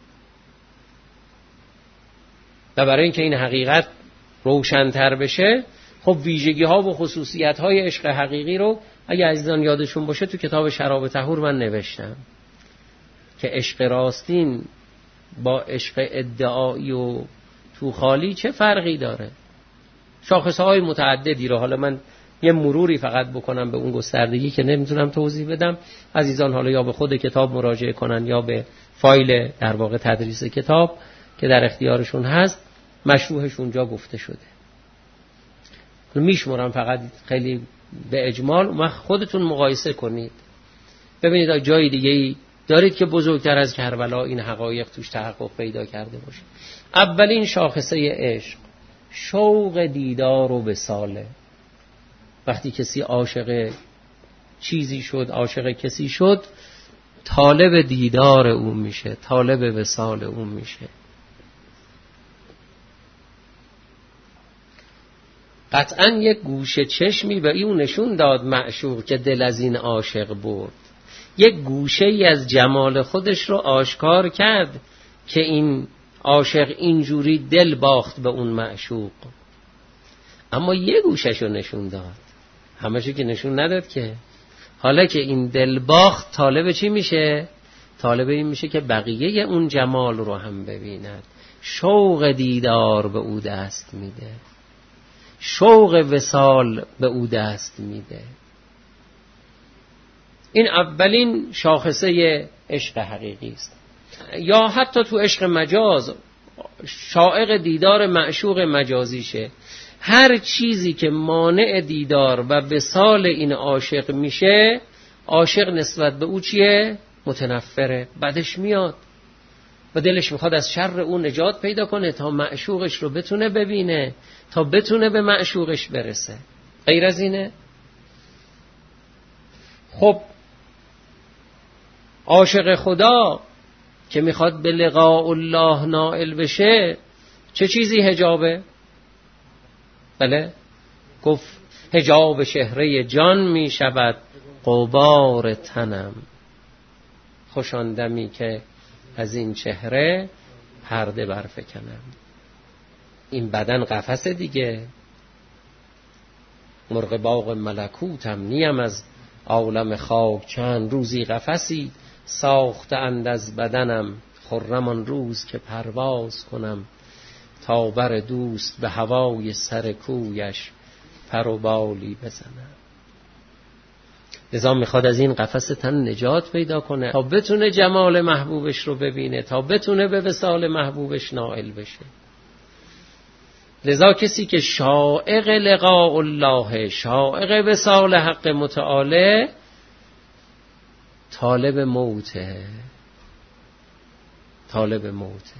و برای اینکه این حقیقت روشن‌تر بشه، خب ویژگی ها و خصوصیت های عشق حقیقی رو اگه عزیزان یادشون باشه تو کتاب شراب طهور من نوشتم که عشق راستین با عشق ادعایی و تو خالی چه فرقی داره. شاخصه های متعددی رو حالا من یه مروری فقط بکنم به اون گستردگی که نمیتونم توضیح بدم. عزیزان حالا یا به خود کتاب مراجعه کنن یا به فایل در واقع تدریس کتاب که در اختیارشون هست، مشروحش اونجا گفته شده. میشمرم فقط خیلی به اجمال، و خودتون مقایسه کنید ببینید جای دیگه‌ای دارید که بزرگتر از کربلا این حقایق توش تحقق پیدا کرده باشه. اولین شاخصه عشق شوق دیدار و وصاله. وقتی کسی عاشق چیزی شد، عاشق کسی شد، طالب دیدار اون میشه، طالب وصال اون میشه. قطعا یک گوشه چشمی به اون نشون داد معشوق که دل از این عاشق برد. یک گوشه ای از جمال خودش رو آشکار کرد که این عاشق اینجوری دل باخت به اون معشوق. اما یک گوشش رو نشون داد، همه‌شو که نشون نداد که. حالا که این دل باخت طالب چی میشه؟ طالب این میشه که بقیه اون جمال رو هم ببیند. شوق دیدار به او دست میده، شوق وصال به او دست میده. این اولین شاخصه عشق حقیقی است. یا حتی تو عشق مجاز شائق دیدار معشوق مجازیشه. هر چیزی که مانع دیدار و وصال این عاشق میشه، عاشق نسبت به او چیه؟ متنفره، بدش میاد و دلش میخواد از شر او نجات پیدا کنه تا معشوقش رو بتونه ببینه، تا بتونه به معشوقش برسه. غیر از اینه؟ خب عاشق خدا که میخواد به لقاء الله نائل بشه چه چیزی حجابه؟ بله گفت حجاب شهره جان میشود غبار تنم. خوشاندمی که از این چهره پرده برفکنم. این بدن قفس دیگه، مرغ باغ ملکوتم نیم از عالم خاک. چند روزی قفسی ساخته اند از بدنم، خرم آن روز که پرواز کنم تا بر دوست به هوای سر کویش پر و بالی بزنم. لذا میخواد از این قفس تن نجات پیدا کنه تا بتونه جمال محبوبش رو ببینه، تا بتونه به وصال محبوبش نائل بشه. لذا کسی که شائق لقاء الله، شائق وصال حق متعالی، طالب موته، طالب موته.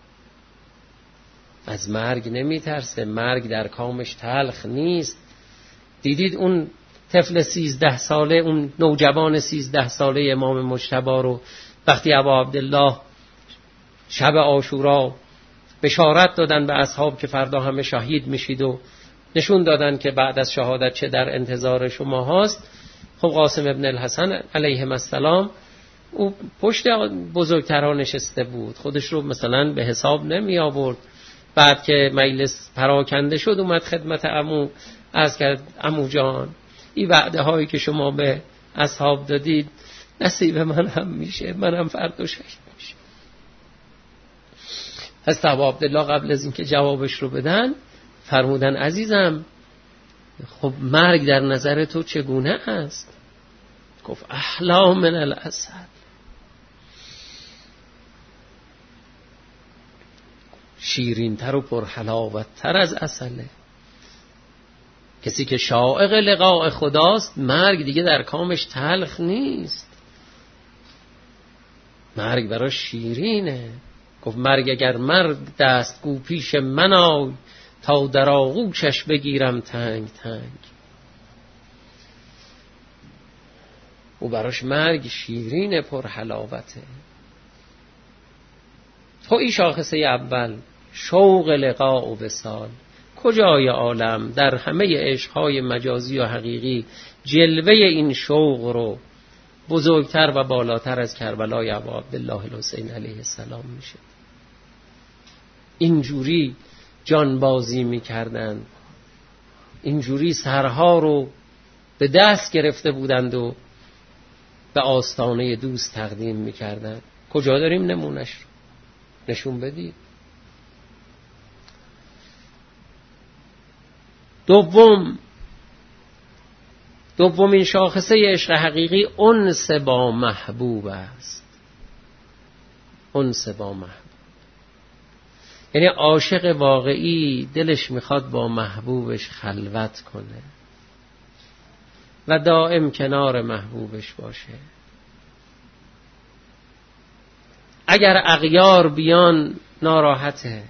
از مرگ نمی ترسه، مرگ در کامش تلخ نیست. دیدید اون طفل سیزده ساله، اون نوجوان سیزده ساله امام مجتبی رو وقتی ابا عبدالله شب عاشورا بشارت دادن به اصحاب که فردا همه شهید میشید و نشون دادن که بعد از شهادت چه در انتظار شما هاست. خب قاسم ابن الحسن علیه السلام او پشت بزرگتران نشسته بود، خودش رو مثلا به حساب نمی آورد. بعد که مجلس پراکنده شد اومد خدمت عمو، عرض کرد عمو جان این وعده هایی که شما به اصحاب دادید نصیب من هم میشه، منم فردا شهید میشه. حضرت ابا عبدالله قبل از اینکه جوابش رو بدن فرمودن عزیزم خب مرگ در نظر تو چگونه است؟ گفت احلا من الاسد، شیرین تر و پرحلاوت تر از عسله. کسی که شائق لقاء خداست مرگ دیگه در کامش تلخ نیست، مرگ براش شیرینه. گفت مرگ اگر مرد دستگو پیش من آی، تا در آغوشش بگیرم تنگ تنگ. و براش مرگ شیرینه پرحلاوته. تو این شاخصه اول شوق لقاء و وصال. کجای عالم در همه عشقهای مجازی و حقیقی جلوه این شوق رو بزرگتر و بالاتر از کربلای ابا عبدالله الحسین علیه السلام میشه. اینجوری جانبازی میکردن، اینجوری سرها رو به دست گرفته بودند و به آستانه دوست تقدیم میکردن. کجا داریم نمونش رو نشون بدید. دوم دومین شاخصه عشق حقیقی انس با محبوب است. انس با محبوب یعنی عاشق واقعی دلش میخواد با محبوبش خلوت کنه و دائم کنار محبوبش باشه. اگر اغیار بیان ناراحته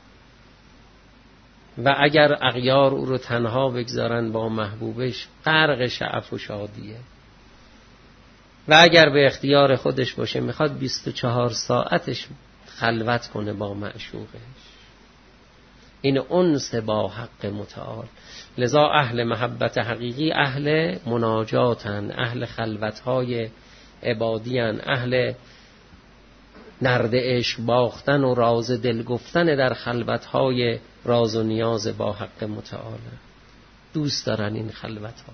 و اگر اغیار او رو تنها بگذارن با محبوبش غرق شعف و شادیه. و اگر به اختیار خودش باشه میخواد بیست و چهار ساعتش خلوت کنه با معشوقش. این انس با حق متعال. لذا اهل محبت حقیقی اهل مناجاتن، اهل خلوتهای عبادیان، اهل نرد عشق باختن و راز دل گفتن در خلوتهای راز و نیاز با حق متعال. دوست دارن این خلوتها.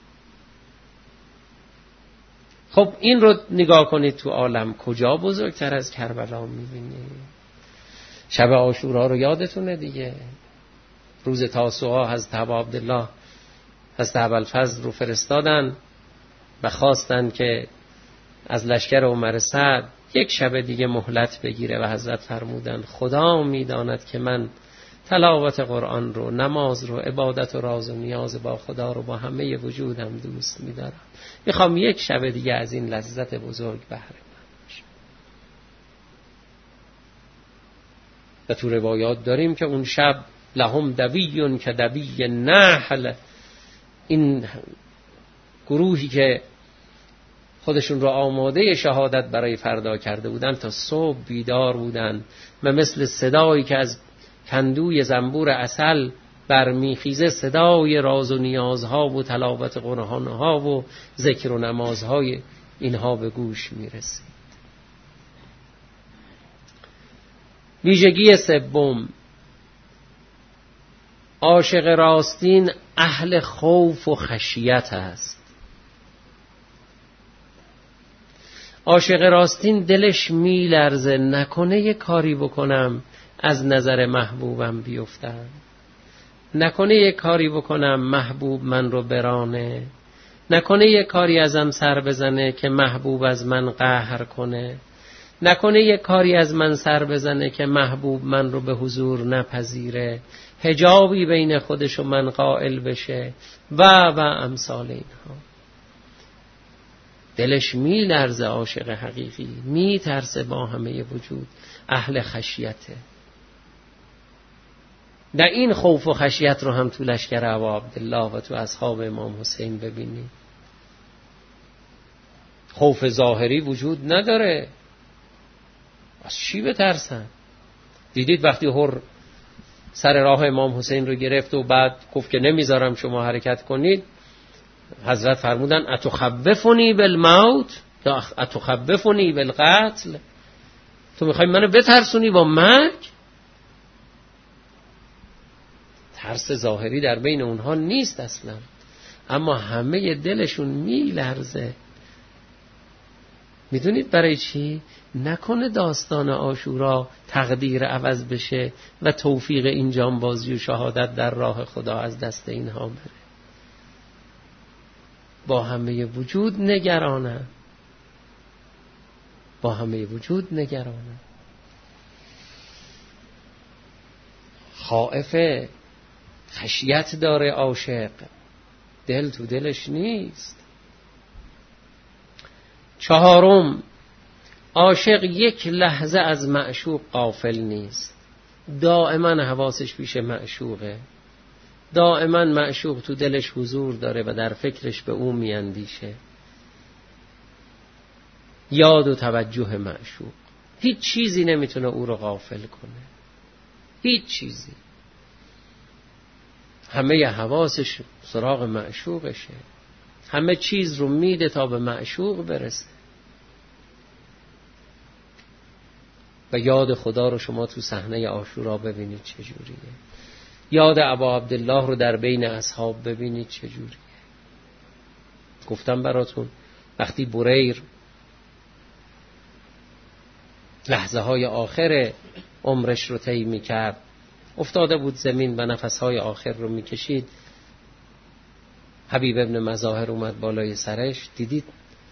خب این رو نگاه کنید تو عالم کجا بزرگتر از کربلا میبینید؟ شب عاشورا رو یادتونه دیگه، روز تاسوعا حضرت ابا عبدالله حضرت ابوالفضل رو فرستادن و خواستن که از لشکر عمر سعد یک شب دیگه مهلت بگیره و حضرت فرمودن خدا میداند که من تلاوت قرآن رو، نماز رو، عبادت و راز و نیاز با خدا رو با همه وجودم دوست میدارم، میخوام یک شب دیگه از این لذت بزرگ بهره مند باشم. و تو روایات داریم که اون شب لهم دویون که دوی نحل، این گروهی که خودشون رو آماده شهادت برای فردا کرده بودن تا صبح بیدار بودن و مثل صدایی که از کندوی زنبور عسل برمیخیزه صدای راز و نیازها و تلاوت قرآنها و ذکر و نمازهای اینها به گوش میرسید. ویژگی سوم، عاشق راستین اهل خوف و خشیت است. عاشق راستین دلش میلرزه نکنه یه کاری بکنم از نظر محبوبم بیفتم، نکنه یه کاری بکنم محبوب من رو برانه، نکنه یه کاری ازم سر بزنه که محبوب از من قهر کنه، نکنه یه کاری از من سر بزنه که محبوب من رو به حضور نپذیره، حجابی بین خودش و من قائل بشه و و امثال اینها. دلش می لرزه عاشق حقیقی، می ترسه با همه وجود، اهل خشیته. در این خوف و خشیت رو هم تو لشکر ابا عبدالله و تو اصحاب امام حسین ببینید. خوف ظاهری وجود نداره، از چی بترسن؟ دیدید وقتی هر سر راه امام حسین رو گرفت و بعد گفت که نمیذارم شما حرکت کنید، حضرت فرمودن اتخوفنی بالموت یا اتخوفنی بالقتل، تو میخوای منو بترسونی با مرگ؟ ترس ظاهری در بین اونها نیست اصلا، اما همه دلشون میلرزه. میدونید برای چی؟ نکنه داستان عاشورا تقدیر عوض بشه و توفیق این جانبازی و شهادت در راه خدا از دست اینها بره. با همه وجود نگرانه، با همه وجود نگرانه، خائفه، خشیت داره عاشق، دل تو دلش نیست. چهارم، عاشق یک لحظه از معشوق غافل نیست، دائما حواسش پیش معشوقه، دائما معشوق تو دلش حضور داره و در فکرش به اون میاندیشه. یاد و توجه معشوق، هیچ چیزی نمیتونه او رو غافل کنه، هیچ چیزی. همه حواسش سراغ معشوقشه، همه چیز رو میده تا به معشوق برسه. و یاد خدا رو شما تو صحنه عاشورا ببینید چجوریه، یاد ابا عبدالله رو در بین اصحاب ببینید چجوریه. گفتم براتون وقتی بریر لحظه های آخر عمرش رو طی می‌کرد، افتاده بود زمین و نفسهای آخر رو می‌کشید، حبیب ابن مظاهر اومد بالای سرش، دیدید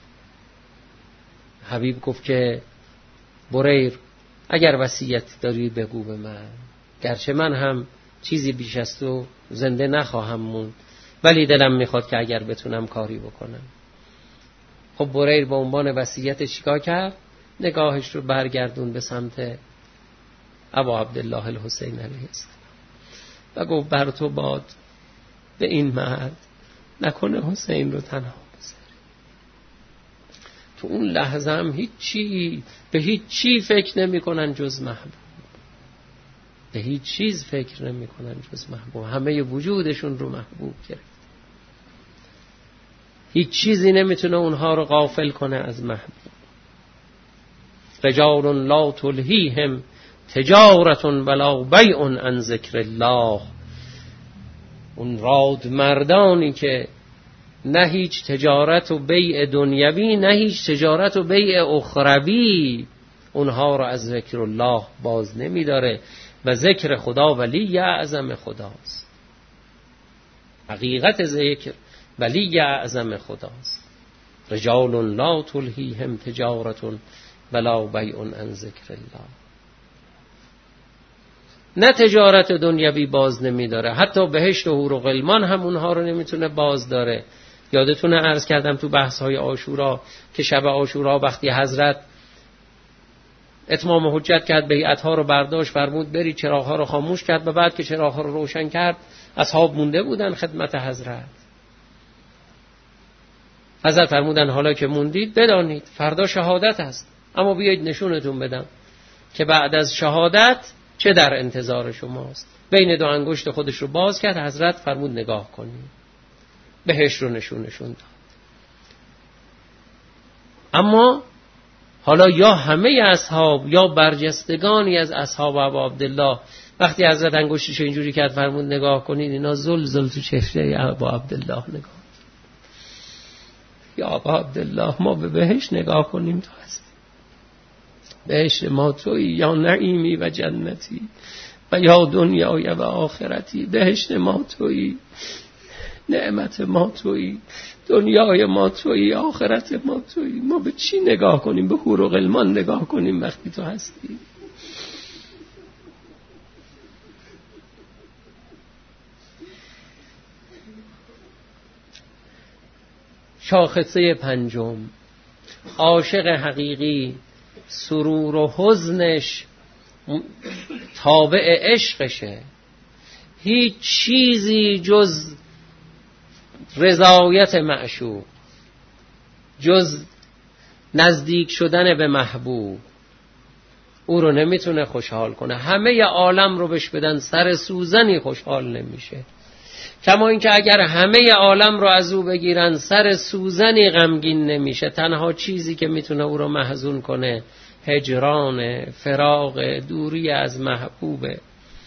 حبیب گفت که بریر اگر وصیت داری بگو به من، گرچه من هم چیزی بیش از تو زنده نخواهم موند، ولی دلم میخواد که اگر بتونم کاری بکنم. خب بریر با عنوان وصیت چیکار کرد؟ نگاهش رو برگردون به سمت ابا عبدالله الحسین علیه السلام و گفت بر تو باد به این مرد، نکنه حسین رو تنها بذاری. تو اون لحظه هم هیچ چی به هیچ چی فکر نمی کنن جز محبوب، به هیچ چیز فکر نمی کنن جز محبوب، همه وجودشون رو محبوب گرفت. هیچ چیزی نمیتونه اونها رو غافل کنه از محبوب. رجال لا تلهیهم تجارت ولا بیع عن ذکر الله، اون راد مردانی که نه هیچ تجارت و بیع دنیوی نه هیچ تجارت و بیع اخروی اونها رو از ذکر الله باز نمی داره و ذکر خدا ولی اعظم خداست. حقیقت ذکر ولی اعظم خداست. رجال لا تلهیهم تجارت ولا بیع عن ذکر الله. نه تجارت دنیوی باز نمی داره، حتی بهشت و حور و غلمان هم اونها رو نمیتونه باز داره. یادتونه عرض کردم تو بحث های عاشورا که شب عاشورا وقتی حضرت اتمام حجت کرد، بیعت ها رو برداشت، فرمود برید چراغ ها رو خاموش کرد و بعد که چراغ ها رو روشن کرد اصحاب مونده بودن خدمت حضرت. حضرت فرمودن حالا که موندید بدانید فردا شهادت است، اما بیایید نشونتون بدم که بعد از شهادت چه در انتظار شماست. بین دو انگشت خودش رو باز کرد، حضرت فرمود نگاه کنید، بهشت رو نشونشون داد. اما حالا یا همه اصحاب یا برجستگانی از اصحاب ابا عبدالله وقتی حضرت انگشتش اینجوری کرد فرمود نگاه کنید، اینا زل زل تو چهره ابا عبدالله نگاه. یا ابا عبدالله ما به بهشت نگاه کنیم تو هستی، بهشت ما تویی یا نعیمی و جنتی و یا دنیای و آخرتی. بهشت ما تویی، نعمت ما تویی، دنیای ما تویی، آخرت ما تویی. ما به چی نگاه کنیم؟ به حور و غلمان نگاه کنیم وقتی تو هستی؟ شاخصه پنجم، عاشق حقیقی سرور و حزنش تابع عشقشه، هیچ چیزی جز رضایت معشوق، جز نزدیک شدن به محبوب، او رو نمیتونه خوشحال کنه. همه عالم رو بهش بدن سر سوزنی خوشحال نمیشه. کما اینکه اگر همه عالم رو از او بگیرن سر سوزنی غمگین نمیشه. تنها چیزی که میتونه او رو محزون کنه هجران، فراق، دوری از محبوبه.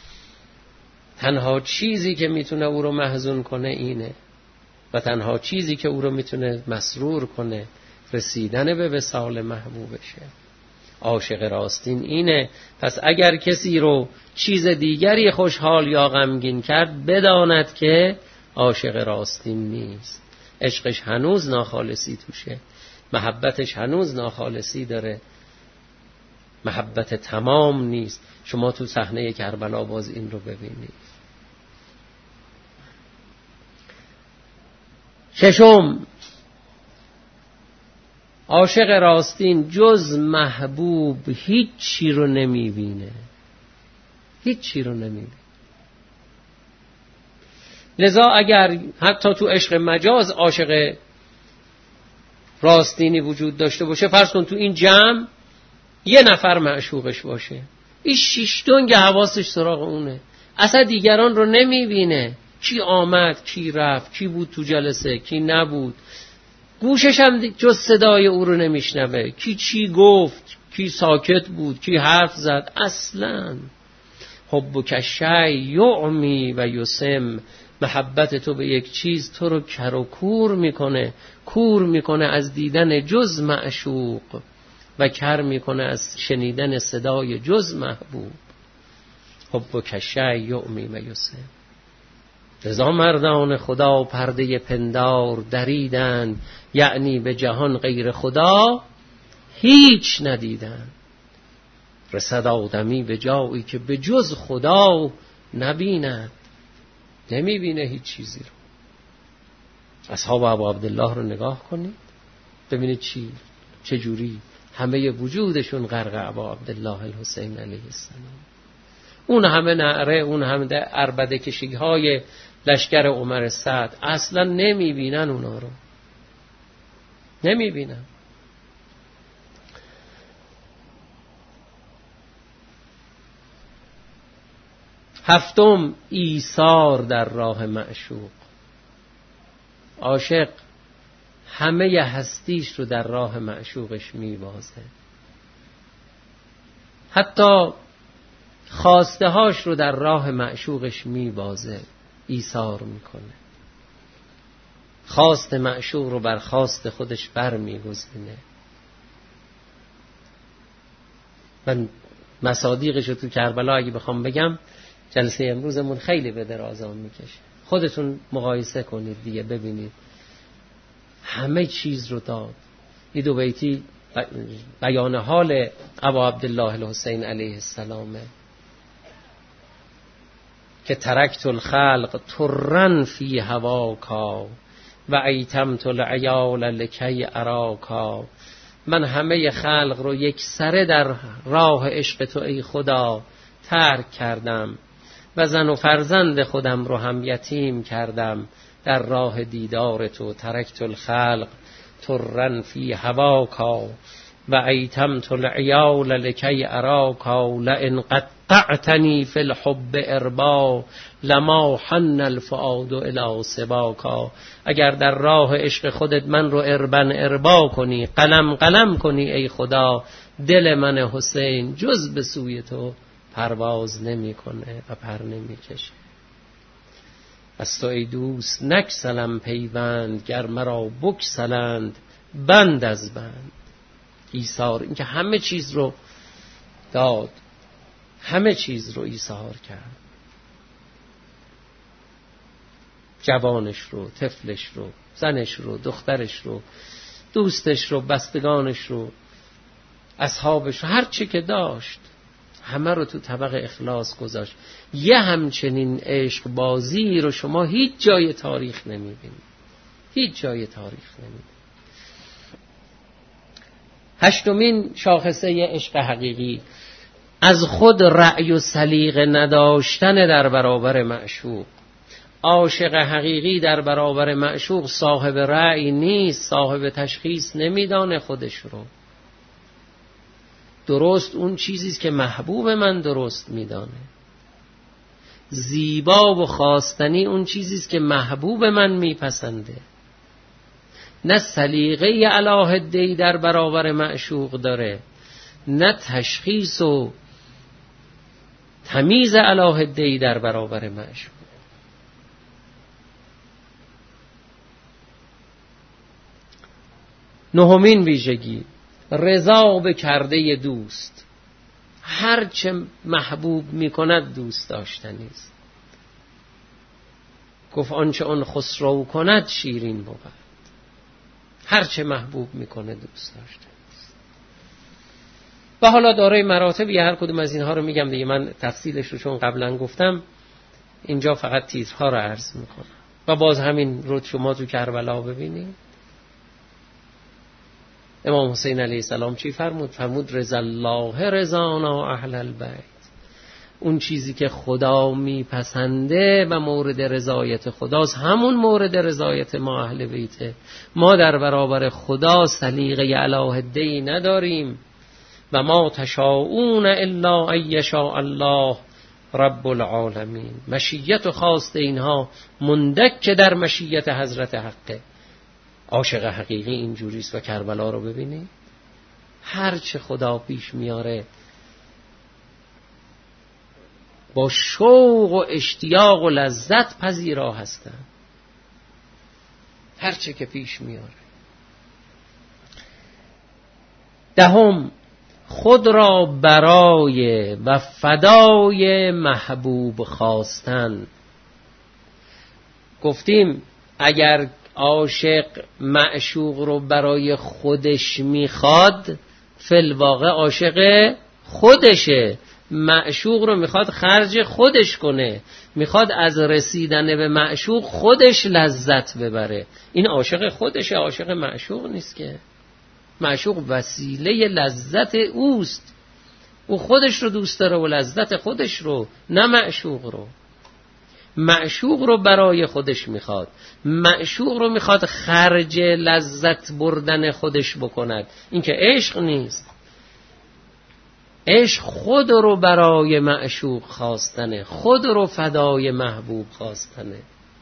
تنها چیزی که میتونه او رو محزون کنه اینه و تنها چیزی که او رو میتونه مسرور کنه رسیدن به وصال محبوبشه. عاشق راستین اینه. پس اگر کسی رو چیز دیگری خوشحال یا غمگین کرد بداند که عاشق راستین نیست. عشقش هنوز ناخالصی توشه، محبتش هنوز ناخالصی داره، محبت تمام نیست. شما تو صحنه کربلا باز این رو ببینید. ششم، عاشق راستین جز محبوب هیچ چی رو نمیبینه، هیچ چی رو نمیبینه. لذا اگر حتی تو عشق مجاز عاشق راستینی وجود داشته باشه، فرض کن تو این جمع یه نفر معشوقش باشه، این شش دنگ حواسش سراغ اونه، اصلا دیگران رو نمیبینه. کی آمد، کی رفت، کی بود تو جلسه، کی نبود. گوشش هم جز صدای او رو نمیشنوه، کی چی گفت، کی ساکت بود، کی حرف زد. اصلا حبک شیء یعمی و یسم، محبت تو به یک چیز تو رو کر و کور میکنه، کور میکنه از دیدن جز معشوق و کر میکنه از شنیدن صدای جز محبوب. حبک شیء یعمی و یسم. رضا مردان خدا پرده پندار دریدند، یعنی به جهان غیر خدا هیچ ندیدند. رسد آدمی به جایی که به جز خدا نبیند، نمیبینه هیچ چیزی رو. اصحاب ابو عبدالله رو نگاه کنید ببینید چی چجوری همه وجودشون غرق ابو عبدالله الحسین علیه السلام. اون همه نعره، اون همه عربده کشی های لشکر عمر سعد، اصلا نمیبینن اونا رو، نمیبینن. هفتم، ایثار در راه معشوق. عاشق همه هستیش رو در راه معشوقش میبازه، حتی خواسته هاش رو در راه معشوقش میبازه، ایثار میکنه. خواست معشوق رو بر خواست خودش بر میگزینه. من مصادیقش رو تو کربلا اگه بخوام بگم جلسه امروزمون خیلی به درازا میکشه. خودتون مقایسه کنید دیگه ببینید همه چیز رو داد. این دو بیتی بیان حال ابا عبدالله الحسین علیه السلامه که ترکت الخلق ترن فی هواکا و ایتمت العیال لکی اراکا. من همه خلق رو یک سره در راه عشق تو ای خدا ترک کردم و زن و فرزند خودم رو هم یتیم کردم در راه دیدار تو. ترکت الخلق ترن فی هواکا و ایتمت العیال لکی اراکا لئن قطعتنی فی الحب اربا لما حن الفؤاد الی سباکا. اگر در راه عشق خودت من رو اربن اربا کنی، قلم قلم کنی ای خدا، دل من حسین جز به سوی تو پرواز نمی کنه و پر نمی کشه. از تو ای دوست نکسلم پیوند، گر مرا بکسلند بند از بند. ایثار، این که همه چیز رو داد، همه چیز رو ایثار کرد. جوانش رو، طفلش رو، زنش رو، دخترش رو، دوستش رو، بستگانش رو، اصحابش رو، هر چی که داشت همه رو تو طبق اخلاص گذاشت. یه همچنین عشق بازی رو شما هیچ جای تاریخ نمیبینید، هیچ جای تاریخ نمیبینید. هشتمین شاخصه عشق حقیقی، از خود رأی و سلیقه نداشتن در برابر معشوق. عاشق حقیقی در برابر معشوق صاحب رأی نیست، صاحب تشخیص نمیدانه خودش رو. درست اون چیزیست که محبوب من درست میدانه. زیبا و خواستنی اون چیزیست که محبوب من میپسنده. نه سلیقه علاهده‌ای در برابر معشوق داره، نه تشخیص و تمیز علاهده‌ای در برابر معشوق. نهمین ویژگی، رضا به کرده دوست. هر چه محبوب میکند دوست داشتنی است. گفت آنچه آن خسرو کند شیرین بود. هر چه محبوب میکنه دوست داشتنی است. و حالا دارای مراتبی، هر کدوم از اینها رو میگم دیگه، من تفصیلش رو چون قبلا گفتم اینجا فقط تیترها رو عرض میکنم. و باز همین رو شما تو کربلا ببینید. امام حسین علیه السلام چی فرمود؟ فرمود رضا الله رضانا اهل البیت. اون چیزی که خدا میپسنده و مورد رضایت خداست همون مورد رضایت ما اهل بیته. ما در برابر خدا سلیقه علاهده‌ای نداریم. و ما تشاءون الا ان یشاء الله رب العالمین. مشیت و خواست اینها مندک که در مشیت حضرت حقه. عاشق حقیقی اینجوریست. و کربلا رو ببینید، هر چه خدا پیش میاره با شوق و اشتیاق و لذت پذیرا هستن. هر چه که پیش میاره. دهم، خود را برای و فدای محبوب خواستن. گفتیم اگر عاشق معشوق رو برای خودش میخواد، فی الواقع عاشق خودشه. معشوق رو میخواد خرج خودش کنه، میخواد از رسیدن به معشوق خودش لذت ببره. این عاشق خودشه، عاشق معشوق نیست که. معشوق وسیله لذت اوست. او خودش رو دوست داره و لذت خودش رو، نه معشوق رو. معشوق رو برای خودش میخواد، معشوق رو میخواد خرج لذت بردن خودش بکند. این که عشق نیست. عشق خود رو برای معشوق خواستنه، خود رو فدای محبوب خواستنه.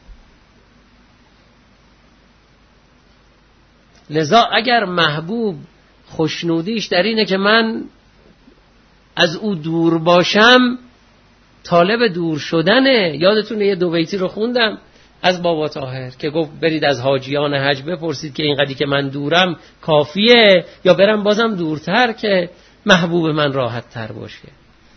لذا اگر محبوب خوشنودیش در اینه که من از او دور باشم، طالب دور شدنه. یادتونه یه دو بیتی رو خوندم از بابا طاهر که گفت برید از حاجیان حج بپرسید که اینقدری که من دورم کافیه یا برم بازم دورتر که محبوب من راحت تر باشه.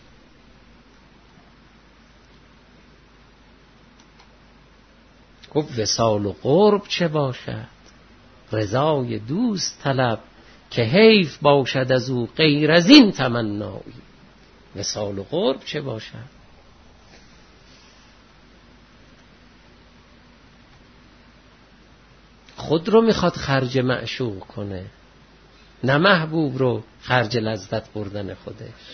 گفت وصال و قرب چه باشد، رضای دوست طلب، که حیف باشد از او غیر از این تمنایی. وصال و قرب چه باشد؟ خود رو میخواد خرج معشوق کنه، نه محبوب رو خرج لذت بردن خودش.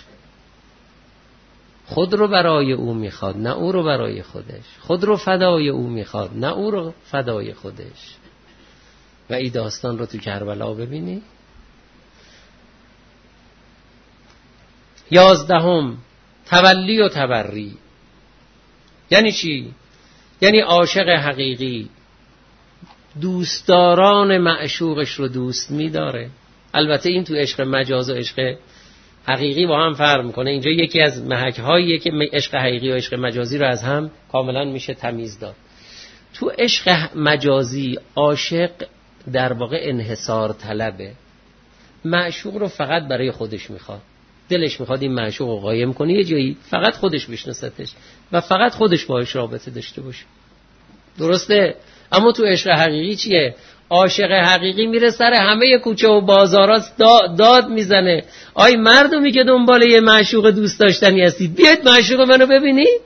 خود رو برای او میخواد، نه او رو برای خودش. خود رو فدای او میخواد، نه او رو فدای خودش. و این داستان رو تو کربلا ببینی. یازدهم، تولی و تبری. یعنی چی؟ یعنی عاشق حقیقی دوستداران معشوقش رو دوست می‌داره. البته این تو عشق مجاز و عشق حقیقی با هم فرق میکنه. اینجا یکی از محک‌هاییه که عشق حقیقی و عشق مجازی رو از هم کاملا میشه تمیز داد. تو عشق مجازی عاشق در واقع انحصار طلبه. معشوق رو فقط برای خودش میخواد. دلش میخواد این معشوق رو قایم کنه یه جایی، فقط خودش بشناستش و فقط خودش باهاش رابطه داشته باشه. درسته؟ اما تو عشق حقیقی چیه؟ عاشق حقیقی میره سر همه کوچه و بازارات داد میزنه. آی مردمی که دنبال یه معشوق دوست داشتنی هستید، بیاید معشوق منو ببینید.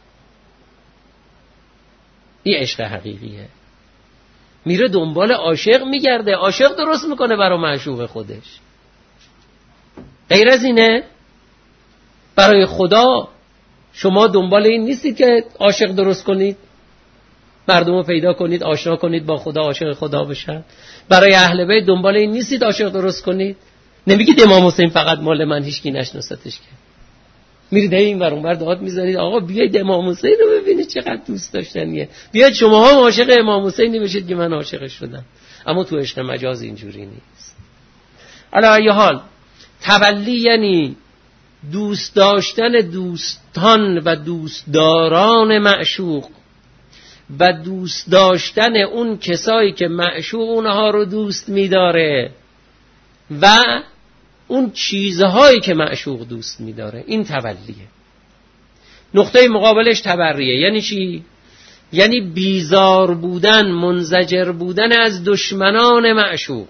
این عشق حقیقیه. میره دنبال عاشق میگرده، عاشق درست میکنه برای معشوق خودش. غیر از اینه؟ برای خدا شما دنبال این نیستید که عاشق درست کنید، مردم رو پیدا کنید، آشنا کنید با خدا، عاشق خدا بشن. برای اهل بیت دنبال این نیستید عاشق درست کنید. نمیگید امام حسین فقط مال من، هیچکی نشناستش که. میرید این ور اون ور داد میذارید آقا بیاید امام حسین رو ببینید چقدر دوست داشتنیه، بیاید شماها هم عاشق امام حسین بشید که من عاشق شدم. اما تو عشق مجاز اینجوری نیست. علی ای حال تولی یعنی دوست داشتن دوستان و دوستداران معشوق و دوست داشتن اون کسایی که معشوق اونها رو دوست می‌داره و اون چیزهایی که معشوق دوست می‌داره. این تولیه. نقطه مقابلش تبریه. یعنی چی؟ یعنی بیزار بودن، منزجر بودن از دشمنان معشوق،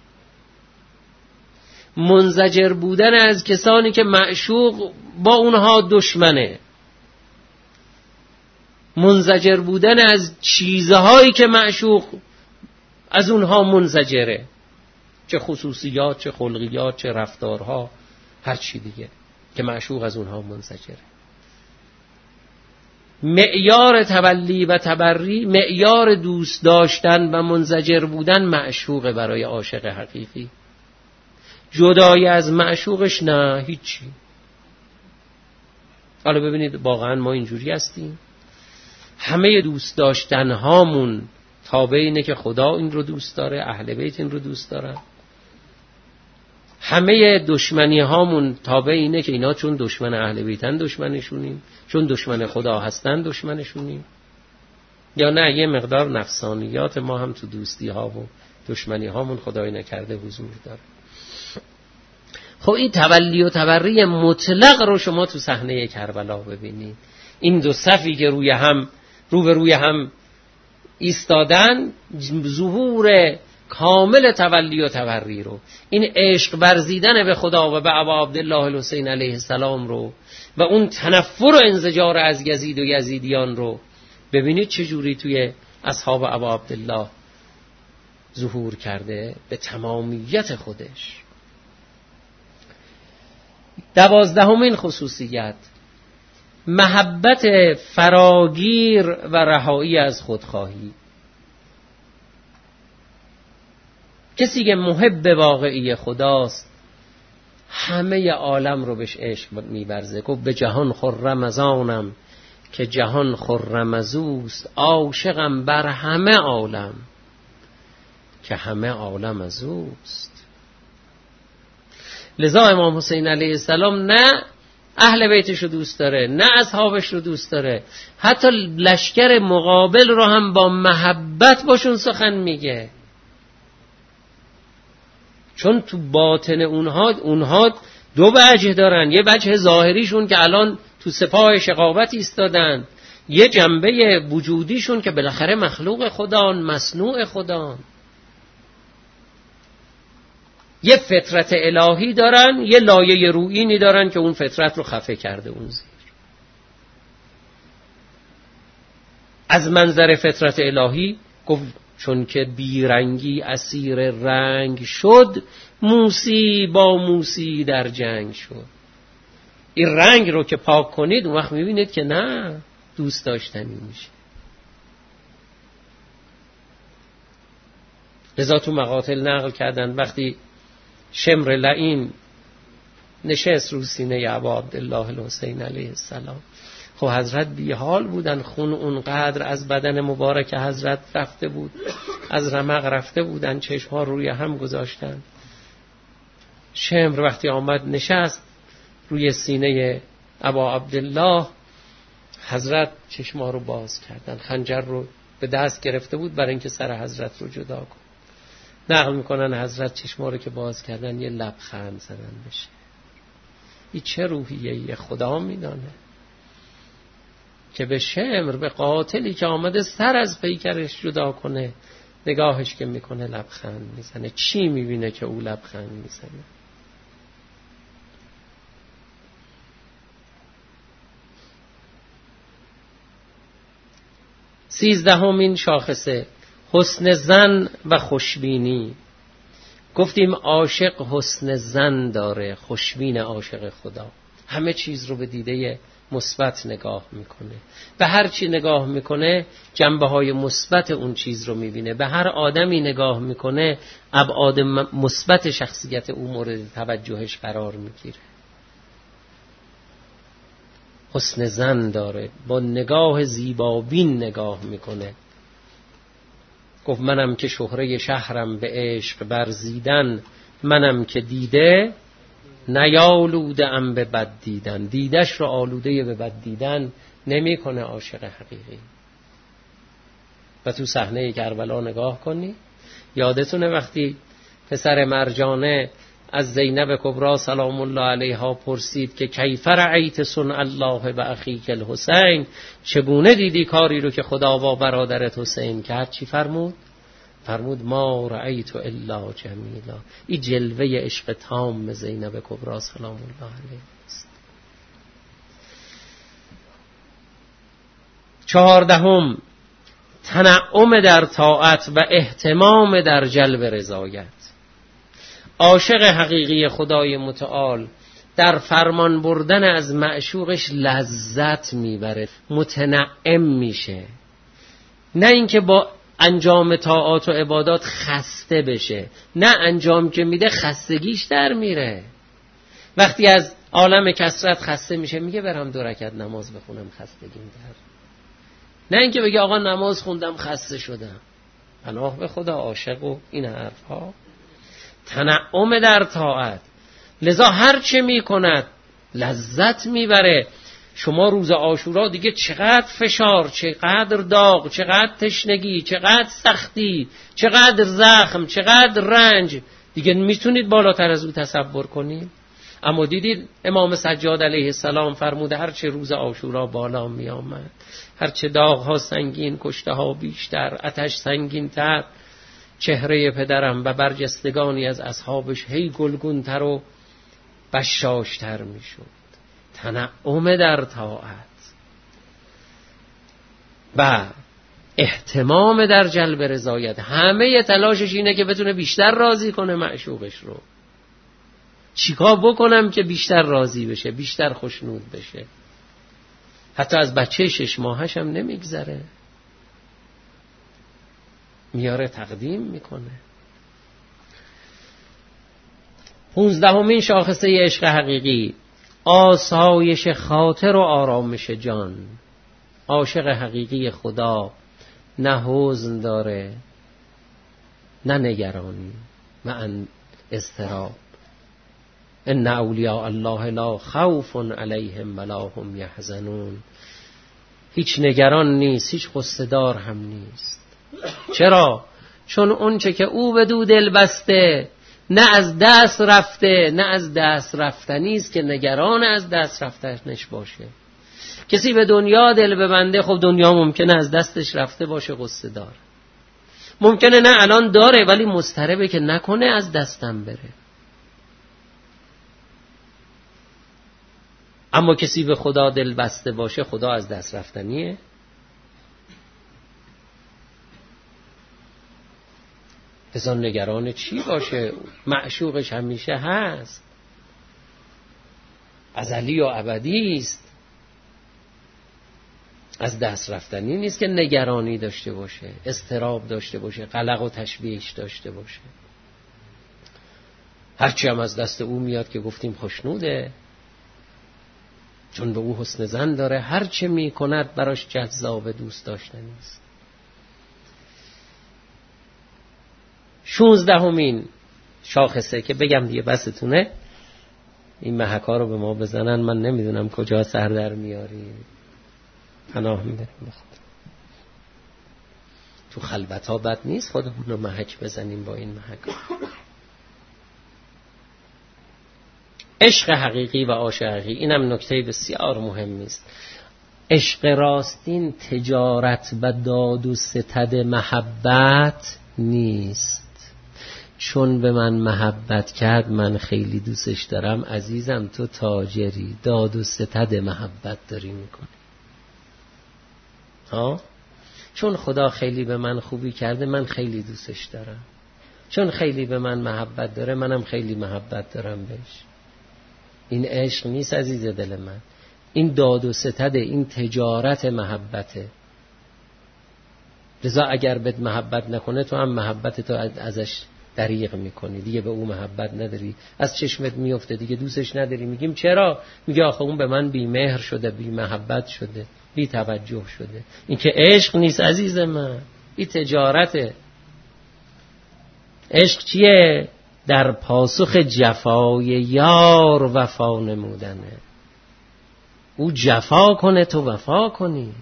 منزجر بودن از کسانی که معشوق با اونها دشمنه، منزجر بودن از چیزهایی که معشوق از اونها منزجره، چه خصوصیات، چه خلقیات، چه رفتارها، هر چی دیگه که معشوق از اونها منزجره. معیار تولی و تبری، معیار دوست داشتن و منزجر بودن معشوق برای عاشق حقیقی. جدای از معشوقش نه هیچی. حالا ببینید واقعا ما اینجوری هستیم، همه دوست داشتن هامون تابع اینه که خدا این رو دوست داره، اهل بیت این رو دوست دارن. همه دشمنی هامون تابع اینه که اینا چون دشمن اهل بیتن دشمنشونیم، چون دشمن خدا هستن دشمنشونیم. یا نه یه مقدار نفسانیات ما هم تو دوستی ها و دشمنی هامون خدای نکرده حضور داره. خب این تولی و تبری مطلق رو شما تو صحنه کربلا ببینید. این دو صفی که روی هم رو به روی هم ایستادن، ظهور کامل تولی و تبری رو، این عشق ورزیدن به خدا و به ابا عبدالله الحسین علیه السلام رو و اون تنفر و انزجار از یزید و یزیدیان رو ببینید چجوری توی اصحاب ابا عبدالله ظهور کرده به تمامیت خودش. دوازدهمین خصوصیت، محبت فراگیر و رهایی از خودخواهی. کسی که محب واقعی خداست همه عالم رو بهش عشق می‌ورزه. گفت به جهان خرم از آنم که جهان خرم از اوست، عاشقم بر همه عالم که همه عالم از اوست. لذا امام حسین علیه السلام نه اهل بیتش رو دوست داره، نه اصحابش رو دوست داره، حتی لشکر مقابل رو هم با محبت باشون سخن میگه، چون تو باطن اونها اونها دو وجه دارن. یه وجه ظاهریشون که الان تو سپاه شقاوت ایستادن، یه جنبه وجودیشون که بالاخره مخلوق خدان، مصنوع خدان، یه فطرت الهی دارن، یه لایه روئینی دارن که اون فطرت رو خفه کرده اون زیر. از منظر فطرت الهی گفت چون که بیرنگی اسیر رنگ شد، موسی با موسی در جنگ شد. این رنگ رو که پاک کنید اون وقت میبینید که نه دوست داشتنی میشه. لذا تو مقاتل نقل کردن وقتی شمر لعین نشست رو سینه ابا عبدالله الحسین علیه السلام، خب حضرت بی حال بودن، خون اونقدر از بدن مبارک حضرت رفته بود، از رمق رفته بودن، چشمها روی هم گذاشتن. شمر وقتی آمد نشست روی سینه ابا عبدالله، حضرت چشمها رو باز کردن، خنجر رو به دست گرفته بود برای اینکه سر حضرت رو جدا کن. نقل میکنن حضرت چشمها رو که باز کردن یه لبخند زدن بشه. این چه روحیه خدا میدانه که به شمر، به قاتلی که آمده سر از پیکرش جدا کنه، نگاهش که میکنه لبخند میزنه. چی میبینه که او لبخند میزنه؟ سیزدهمین شاخصه، حسن زن و خوشبینی. گفتیم عاشق حسن زن داره، خوشبین عاشق خدا، همه چیز رو به دیده مثبت نگاه میکنه. به هر چی نگاه میکنه جنبه های مثبت اون چیز رو میبینه. به هر آدمی نگاه میکنه ابعاد مثبت شخصیت او مورد توجهش قرار میگیره. حسن ظن داره، با نگاه زیبابین نگاه میکنه. گفت منم که شهره شهرم به عشق برزیدن، منم که دیده نیالوده ام به بد دیدن. دیدش رو آلوده به بد دیدن نمی کنه عاشق حقیقی. و تو صحنه کربلا نگاه کنی، یادتونه وقتی پسر مرجانه از زینب کبرا سلام الله علیها پرسید که کیف رأیت صنع الله و اخیک الحسین، چگونه دیدی کاری رو که خدا با برادرت حسین کرد؟ چی فرمود؟ فرمود ما رأیت الا جمیلا. این جلوه عشق تام زینب کبرا سلام الله علیها است. چهاردهم، تنعم در طاعت و اهتمام در جلب رضایت. عاشق حقیقی خدای متعال در فرمان بردن از معشوقش لذت میبره، متنعم میشه. نه اینکه با انجام طاعات و عبادات خسته بشه، نه انجام که میده خستگیش در میره. وقتی از عالم کثرت خسته میشه میگه برم دو رکعت نماز بخونم خستگیم در. نه اینکه بگه آقا نماز خوندم خسته شدم. پناه به خدا عاشق و این حرف ها. تنعم در طاعت، لذا هر چه میکند لذت میبره. شما روز عاشورا دیگه چقدر فشار، چقدر داغ، چقدر تشنگی، چقدر سختی، چقدر زخم، چقدر رنج دیگه میتونید بالاتر از او تصور کنید؟ اما دیدید امام سجاد علیه السلام فرموده هر چه روز عاشورا بالا می آمد، هر چه داغ ها سنگین، کشته ها بیشتر، آتش سنگین تر، چهره پدرم و برجستگانی از اصحابش هی گلگونتر و بشاشتر می شد. تنعم در طاعت و اهتمام در جلب رضایت. همه تلاشش اینه که بتونه بیشتر راضی کنه معشوقش رو. چیکار بکنم که بیشتر راضی بشه، بیشتر خوشنود بشه. حتی از بچه شش ماهش هم نمیگذره، میاره تقدیم میکنه. پونزدهمین شاخصه عشق حقیقی، آسایش خاطر و آرامش جان. عاشق حقیقی خدا نه حزن داره نه نگرانی و اضطراب. ان اولیاء الله لا خوف علیهم ولا هم یحزنون. هیچ نگران نیست، هیچ غصه دار هم نیست. چرا؟ چون اون چه که او به دو دل بسته نه از دست رفته نه از دست رفتنی است که نگران از دست رفتنش باشه. کسی به دنیا دل ببنده، خب دنیا ممکنه از دستش رفته باشه، غصه دار. ممکنه نه الان داره ولی مضطربه که نکنه از دستم بره. اما کسی به خدا دل بسته باشه، خدا از دست رفتنیه؟ بزن نگران چی باشه؟ معشوقش همیشه هست، ازلی و ابدی است، از دست رفتنی نیست که نگرانی داشته باشه، اضطراب داشته باشه، قلق و تشویش داشته باشه. هرچی هم از دست او میاد که گفتیم خوشنوده، چون به او حسن ظن داره، هر چه می کند براش جذاب دوست داشتنی است. شونزدهمین شاخصه که بگم دیگه بستونه، این محکا رو به ما بزنن من نمیدونم کجا سر در میاری، پناه میبریم بخود. تو خلوت ها بد نیست خودمون رو محک بزنیم با این محکا. عشق حقیقی و عاشق حقیقی، اینم نکته بسیار مهمی است. عشق راستین تجارت و داد و ستد محبت نیست. چون به من محبت کرد من خیلی دوستش دارم، عزیزم تو تاجری، داد و ستد محبت داری میکنی. ها؟ چون خدا خیلی به من خوبی کرده من خیلی دوستش دارم، چون خیلی به من محبت داره منم خیلی محبت دارم بهش. این عشق نیست عزیز دل من. این داد و ستد، این تجارت محبته. لذا اگر بهت محبت نکنه تو هم محبت تو ازش دریغ میکنی، دیگه به او محبت نداری، از چشمت میفته، دیگه دوستش نداری. میگیم چرا؟ میگه آخه اون به من بی مهر شده، بی محبت شده، بی توجه شده. این که عشق نیست عزیز من، این تجارته. عشق چیه؟ در پاسخ جفای یار وفا نمودنه. او جفا کنه تو وفا کنی،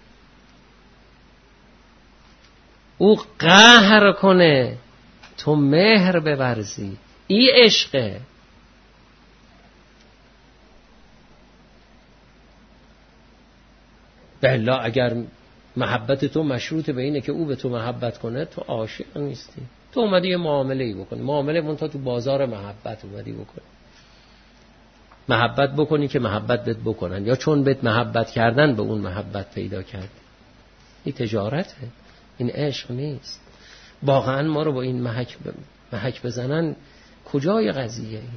او قهر کنه تو مهر بورزی. این عشقه. بلا اگر محبت تو مشروط به اینه که او به تو محبت کنه، تو عاشق نیستی. تو اومدی یه معامله ای بکنی، معامله منتها تو بازار محبت اومدی بکنی، محبت بکنی که محبت بهت بکنن، یا چون بهت محبت کردن به اون محبت پیدا کرد. این تجارته، این عشق نیست. واقعا ما رو با این محک محک بزنن، کجای قضیه این؟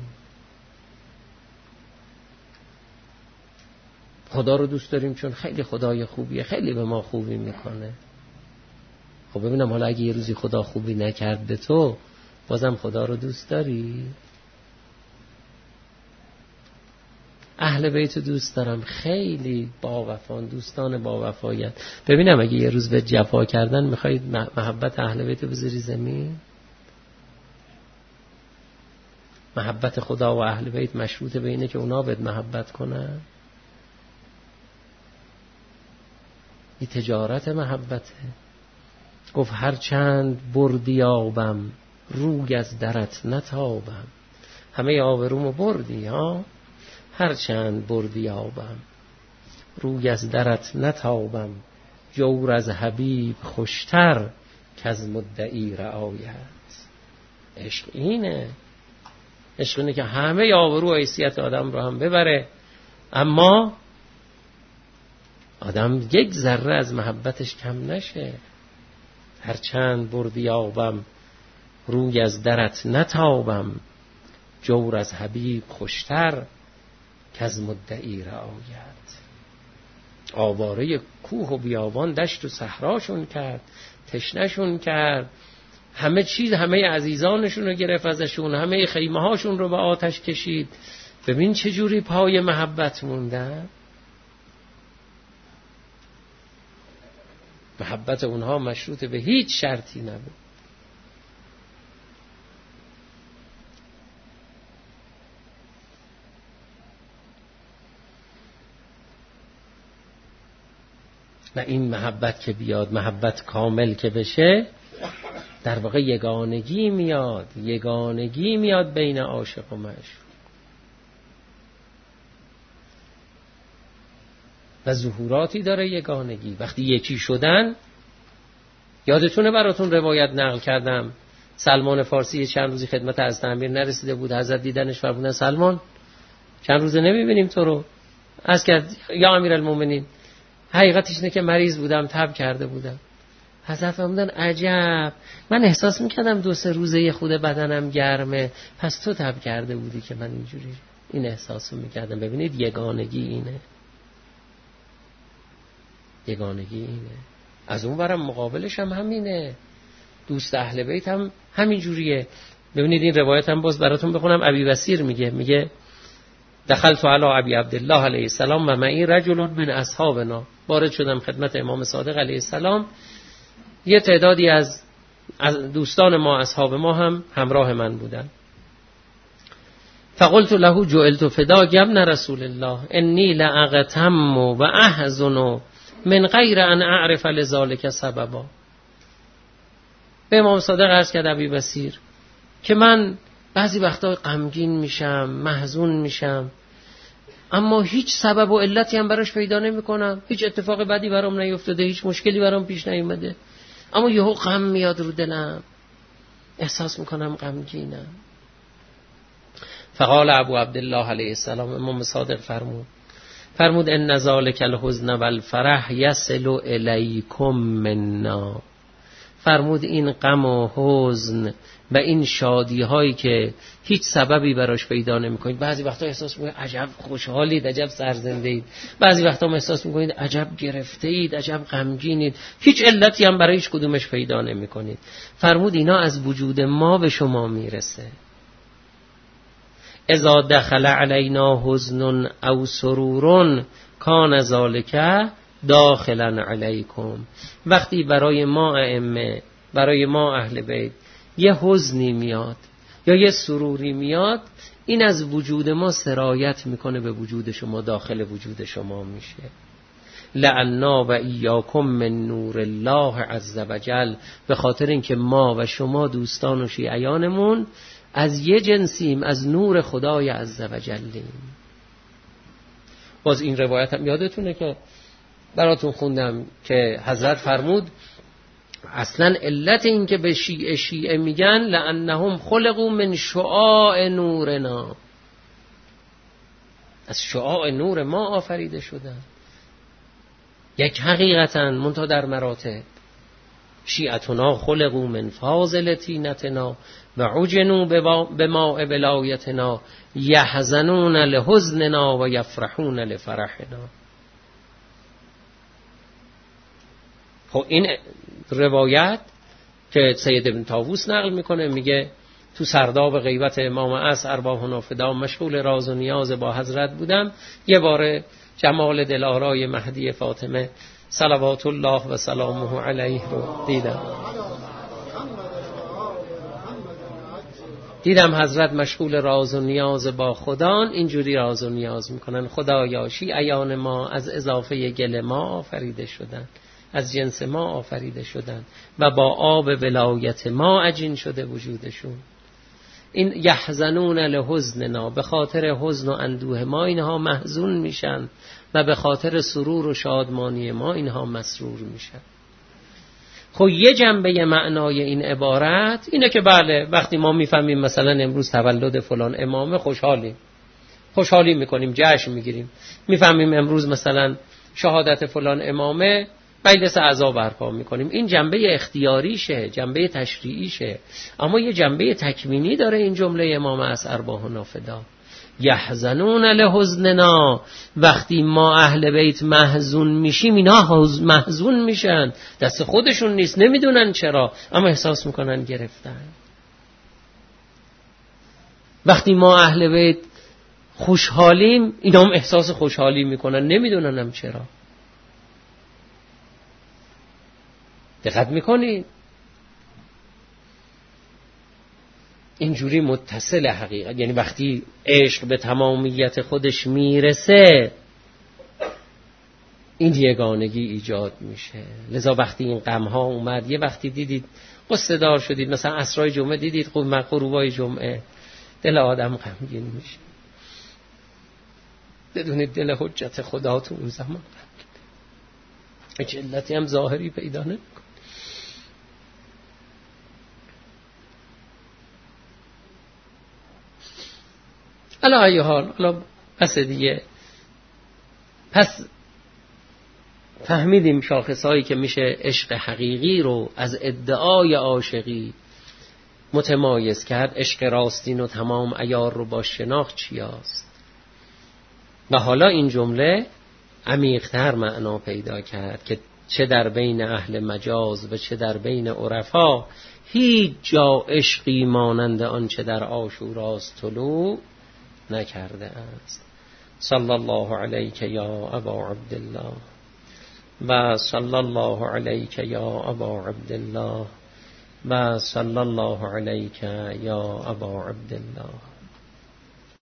خدا رو دوست داریم چون خیلی خدای خوبیه، خیلی به ما خوبی میکنه. خب ببینم حالا اگه یه روزی خدا خوبی نکرد به تو، بازم خدا رو دوست داری؟ اهل بیت دوست دارم، خیلی با وفان، دوستان با وفایت. ببینم اگه یه روز به جفا کردن، میخواید محبت اهل بیت بذاری زمین؟ محبت خدا و اهل بیت مشروط به اینه که اونا بهت محبت کنن. این تجارت محبته. گفت هر چند بردی آبم، روی از درت نتابم. همه آبرومو بردی ها، هر چند بردی آبم، روی از درت نتابم. جور از حبیب خوشتر که از مدعی رعایت. عشق اینه. عشق اینه که همه آبرو و حیثیت آدم رو هم ببره، اما آدم یک ذره از محبتش کم نشه. هر چند بردی آبم، روی از درت نتابم. جور از حبیب خوشتر که از مدعی رعایت. آواره کوه و بیابان، دشت و صحراشون کرد، تشنشون کرد، همه چیز، همه عزیزانشون رو گرفت ازشون، همه خیمه هاشون رو به آتش کشید. ببین چه جوری پای محبت موندن. محبت اونها مشروط به هیچ شرطی نبود. و این محبت که بیاد، محبت کامل که بشه، در واقع یگانگی میاد، یگانگی میاد بین عاشق و معشوق. و ظهوراتی داره یگانگی. وقتی یکی شدن، یادتونه براتون روایت نقل کردم، سلمان فارسی چند روزی خدمت حضرت امیر نرسیده بود، حضرت دیدنش فرمودن سلمان چند روزه نمیبینیم تو رو. از کرد یا امیرالمومنین، حقیقتش اینه که مریض بودم، تب کرده بودم. حضرت فرمودن عجب، من احساس میکردم دو سه روزه یه خود بدنم گرمه، پس تو تب کرده بودی که من اینجوری این احساسو میکردم. ببینید یگانگی اینه، یگانگی اینه. از اون ورم مقابلش هم همینه. دوست اهل بیت هم همین جوریه. ببینید این روایت هم باز براتون بخونم. ابی بصیر میگه میگه دخلت علی ابی عبدالله علیه السلام و معی رجل من اصحابنا. وارد شدم خدمت امام صادق علیه السلام، یه تعدادی از دوستان ما، اصحاب ما هم همراه من بودن. فقلت له جعلت فداک ابن رسول الله انی لاغتم و احزن من غیر ان اعرف لذلک سببا. به امام صادق عرض کرد ابی بصیر که من بعضی وقتا غمگین میشم، محزون میشم، اما هیچ سبب و علتی هم براش پیدا نمی کنم. هیچ اتفاق بدی برام نیفتاده، هیچ مشکلی برام پیش نیومده، اما یهو غم میاد رو دلم، احساس میکنم غمگینم. فقال ابو عبدالله علیه السلام، امام صادق فرمود فرمود ان ذلک الحزن والفرح یصل الیکم منا فرمود این غم و حزن و این شادی هایی که هیچ سببی براش پیدا نمی‌کنید، بعضی وقتا احساس می‌کنید عجب خوشحالید، عجب سرزنده‌اید، بعضی وقتا هم احساس می‌کنید عجب گرفته‌اید، عجب غمگینید، هیچ علتی هم برای هیچ کدومش پیدا نمی‌کنید. فرمود اینا از وجود ما به شما میرسه. اذا دخل علینا حزن او سرور کان ذلک داخلا علیکم. وقتی برای ما ائمه، برای ما اهل بیت یه حزنی میاد یا یه سروری میاد، این از وجود ما سرایت میکنه به وجود شما، داخل وجود شما میشه. لعنا و ایاکم من نور الله عز وجل، به خاطر اینکه ما و شما دوستان و شیعیانمون از یه جنسیم، از نور خدای عز وجلیم. باز این روایت هم یادتونه که براتون خوندم که حضرت فرمود اصلا علت این که به شیعه شیعه میگن لأنهم خلقوا من شعاع نورنا، از شعاع نور ما آفریده شدن. یک حقیقتا منتها در مراتب. شیعتنا خلقوا من فاضل طینتنا و عجنوا بماء ولایتنا یحزنون لحزننا و یفرحون لفرحنا. خب این روایت که سید ابن طاووس نقل میکنه، میگه تو سرداب غیبت امام عصر ارواحنا فدا مشغول راز و نیاز با حضرت بودم، یه بار جمال دلارای مهدی فاطمه صلوات الله و سلامه علیه رو دیدم. دیدم حضرت مشغول راز و نیاز با خدان، اینجوری راز و نیاز میکنن: خدایا شیعیان ما از اضافه گل ما آفریده شدن، از جنس ما آفریده شدن و با آب ولایت ما عجین شده وجودشون. این یحزنون لحزننا، به خاطر حزن و اندوه ما اینها محزون میشن و به خاطر سرور و شادمانی ما اینها مسرور میشن. خب یه جنبه معنای این عبارت اینه که بله وقتی ما میفهمیم مثلا امروز تولد فلان امامه، خوشحالیم خوشحالی میکنیم، جشن میگیریم. میفهمیم امروز مثلا شهادت فلان امامه، مجلس اعضا برپا میکنیم. این جنبه اختیاریشه، جنبه تشریعیشه. اما یه جنبه تکوینی داره این جمله امام عصر ارواحنا فدا. یحزنون لحزننا، وقتی ما اهل بیت محزون میشیم اینا محزون میشن، دست خودشون نیست، نمیدونن چرا، اما احساس میکنن گرفتن. وقتی ما اهل بیت خوشحالیم اینا هم احساس خوشحالی میکنن، نمیدونن هم چرا. دقت میکنید؟ اینجوری متصل حقیقت، یعنی وقتی عشق به تمامیت خودش میرسه این یگانگی ایجاد میشه. لذا وقتی این غم ها اومد، یه وقتی دیدید قصه دار شدید، مثلا عصرهای جمعه دیدید غروبای جمعه، دل آدم غمگین میشه. بدونید دل حجت خدا تو اون زمان هیچ علتی هم ظاهری پیدا نمیکنه. علی ای حال، حالا پس دیگه پس فهمیدیم شاخصهایی که میشه عشق حقیقی رو از ادعای عاشقی متمایز کرد. عشق راستین و تمام عیار رو با شناخت چیاست. و حالا این جمله عمیق‌تر معنا پیدا کرد که چه در بین اهل مجاز و چه در بین عرفا هیچ جا عشقی مانند آن چه در عاشوراست طلوع نکرده است. صلی الله علیک یا ابا عبدالله و صلی الله علیک یا ابا عبدالله و صلی الله علیک یا ابا عبدالله.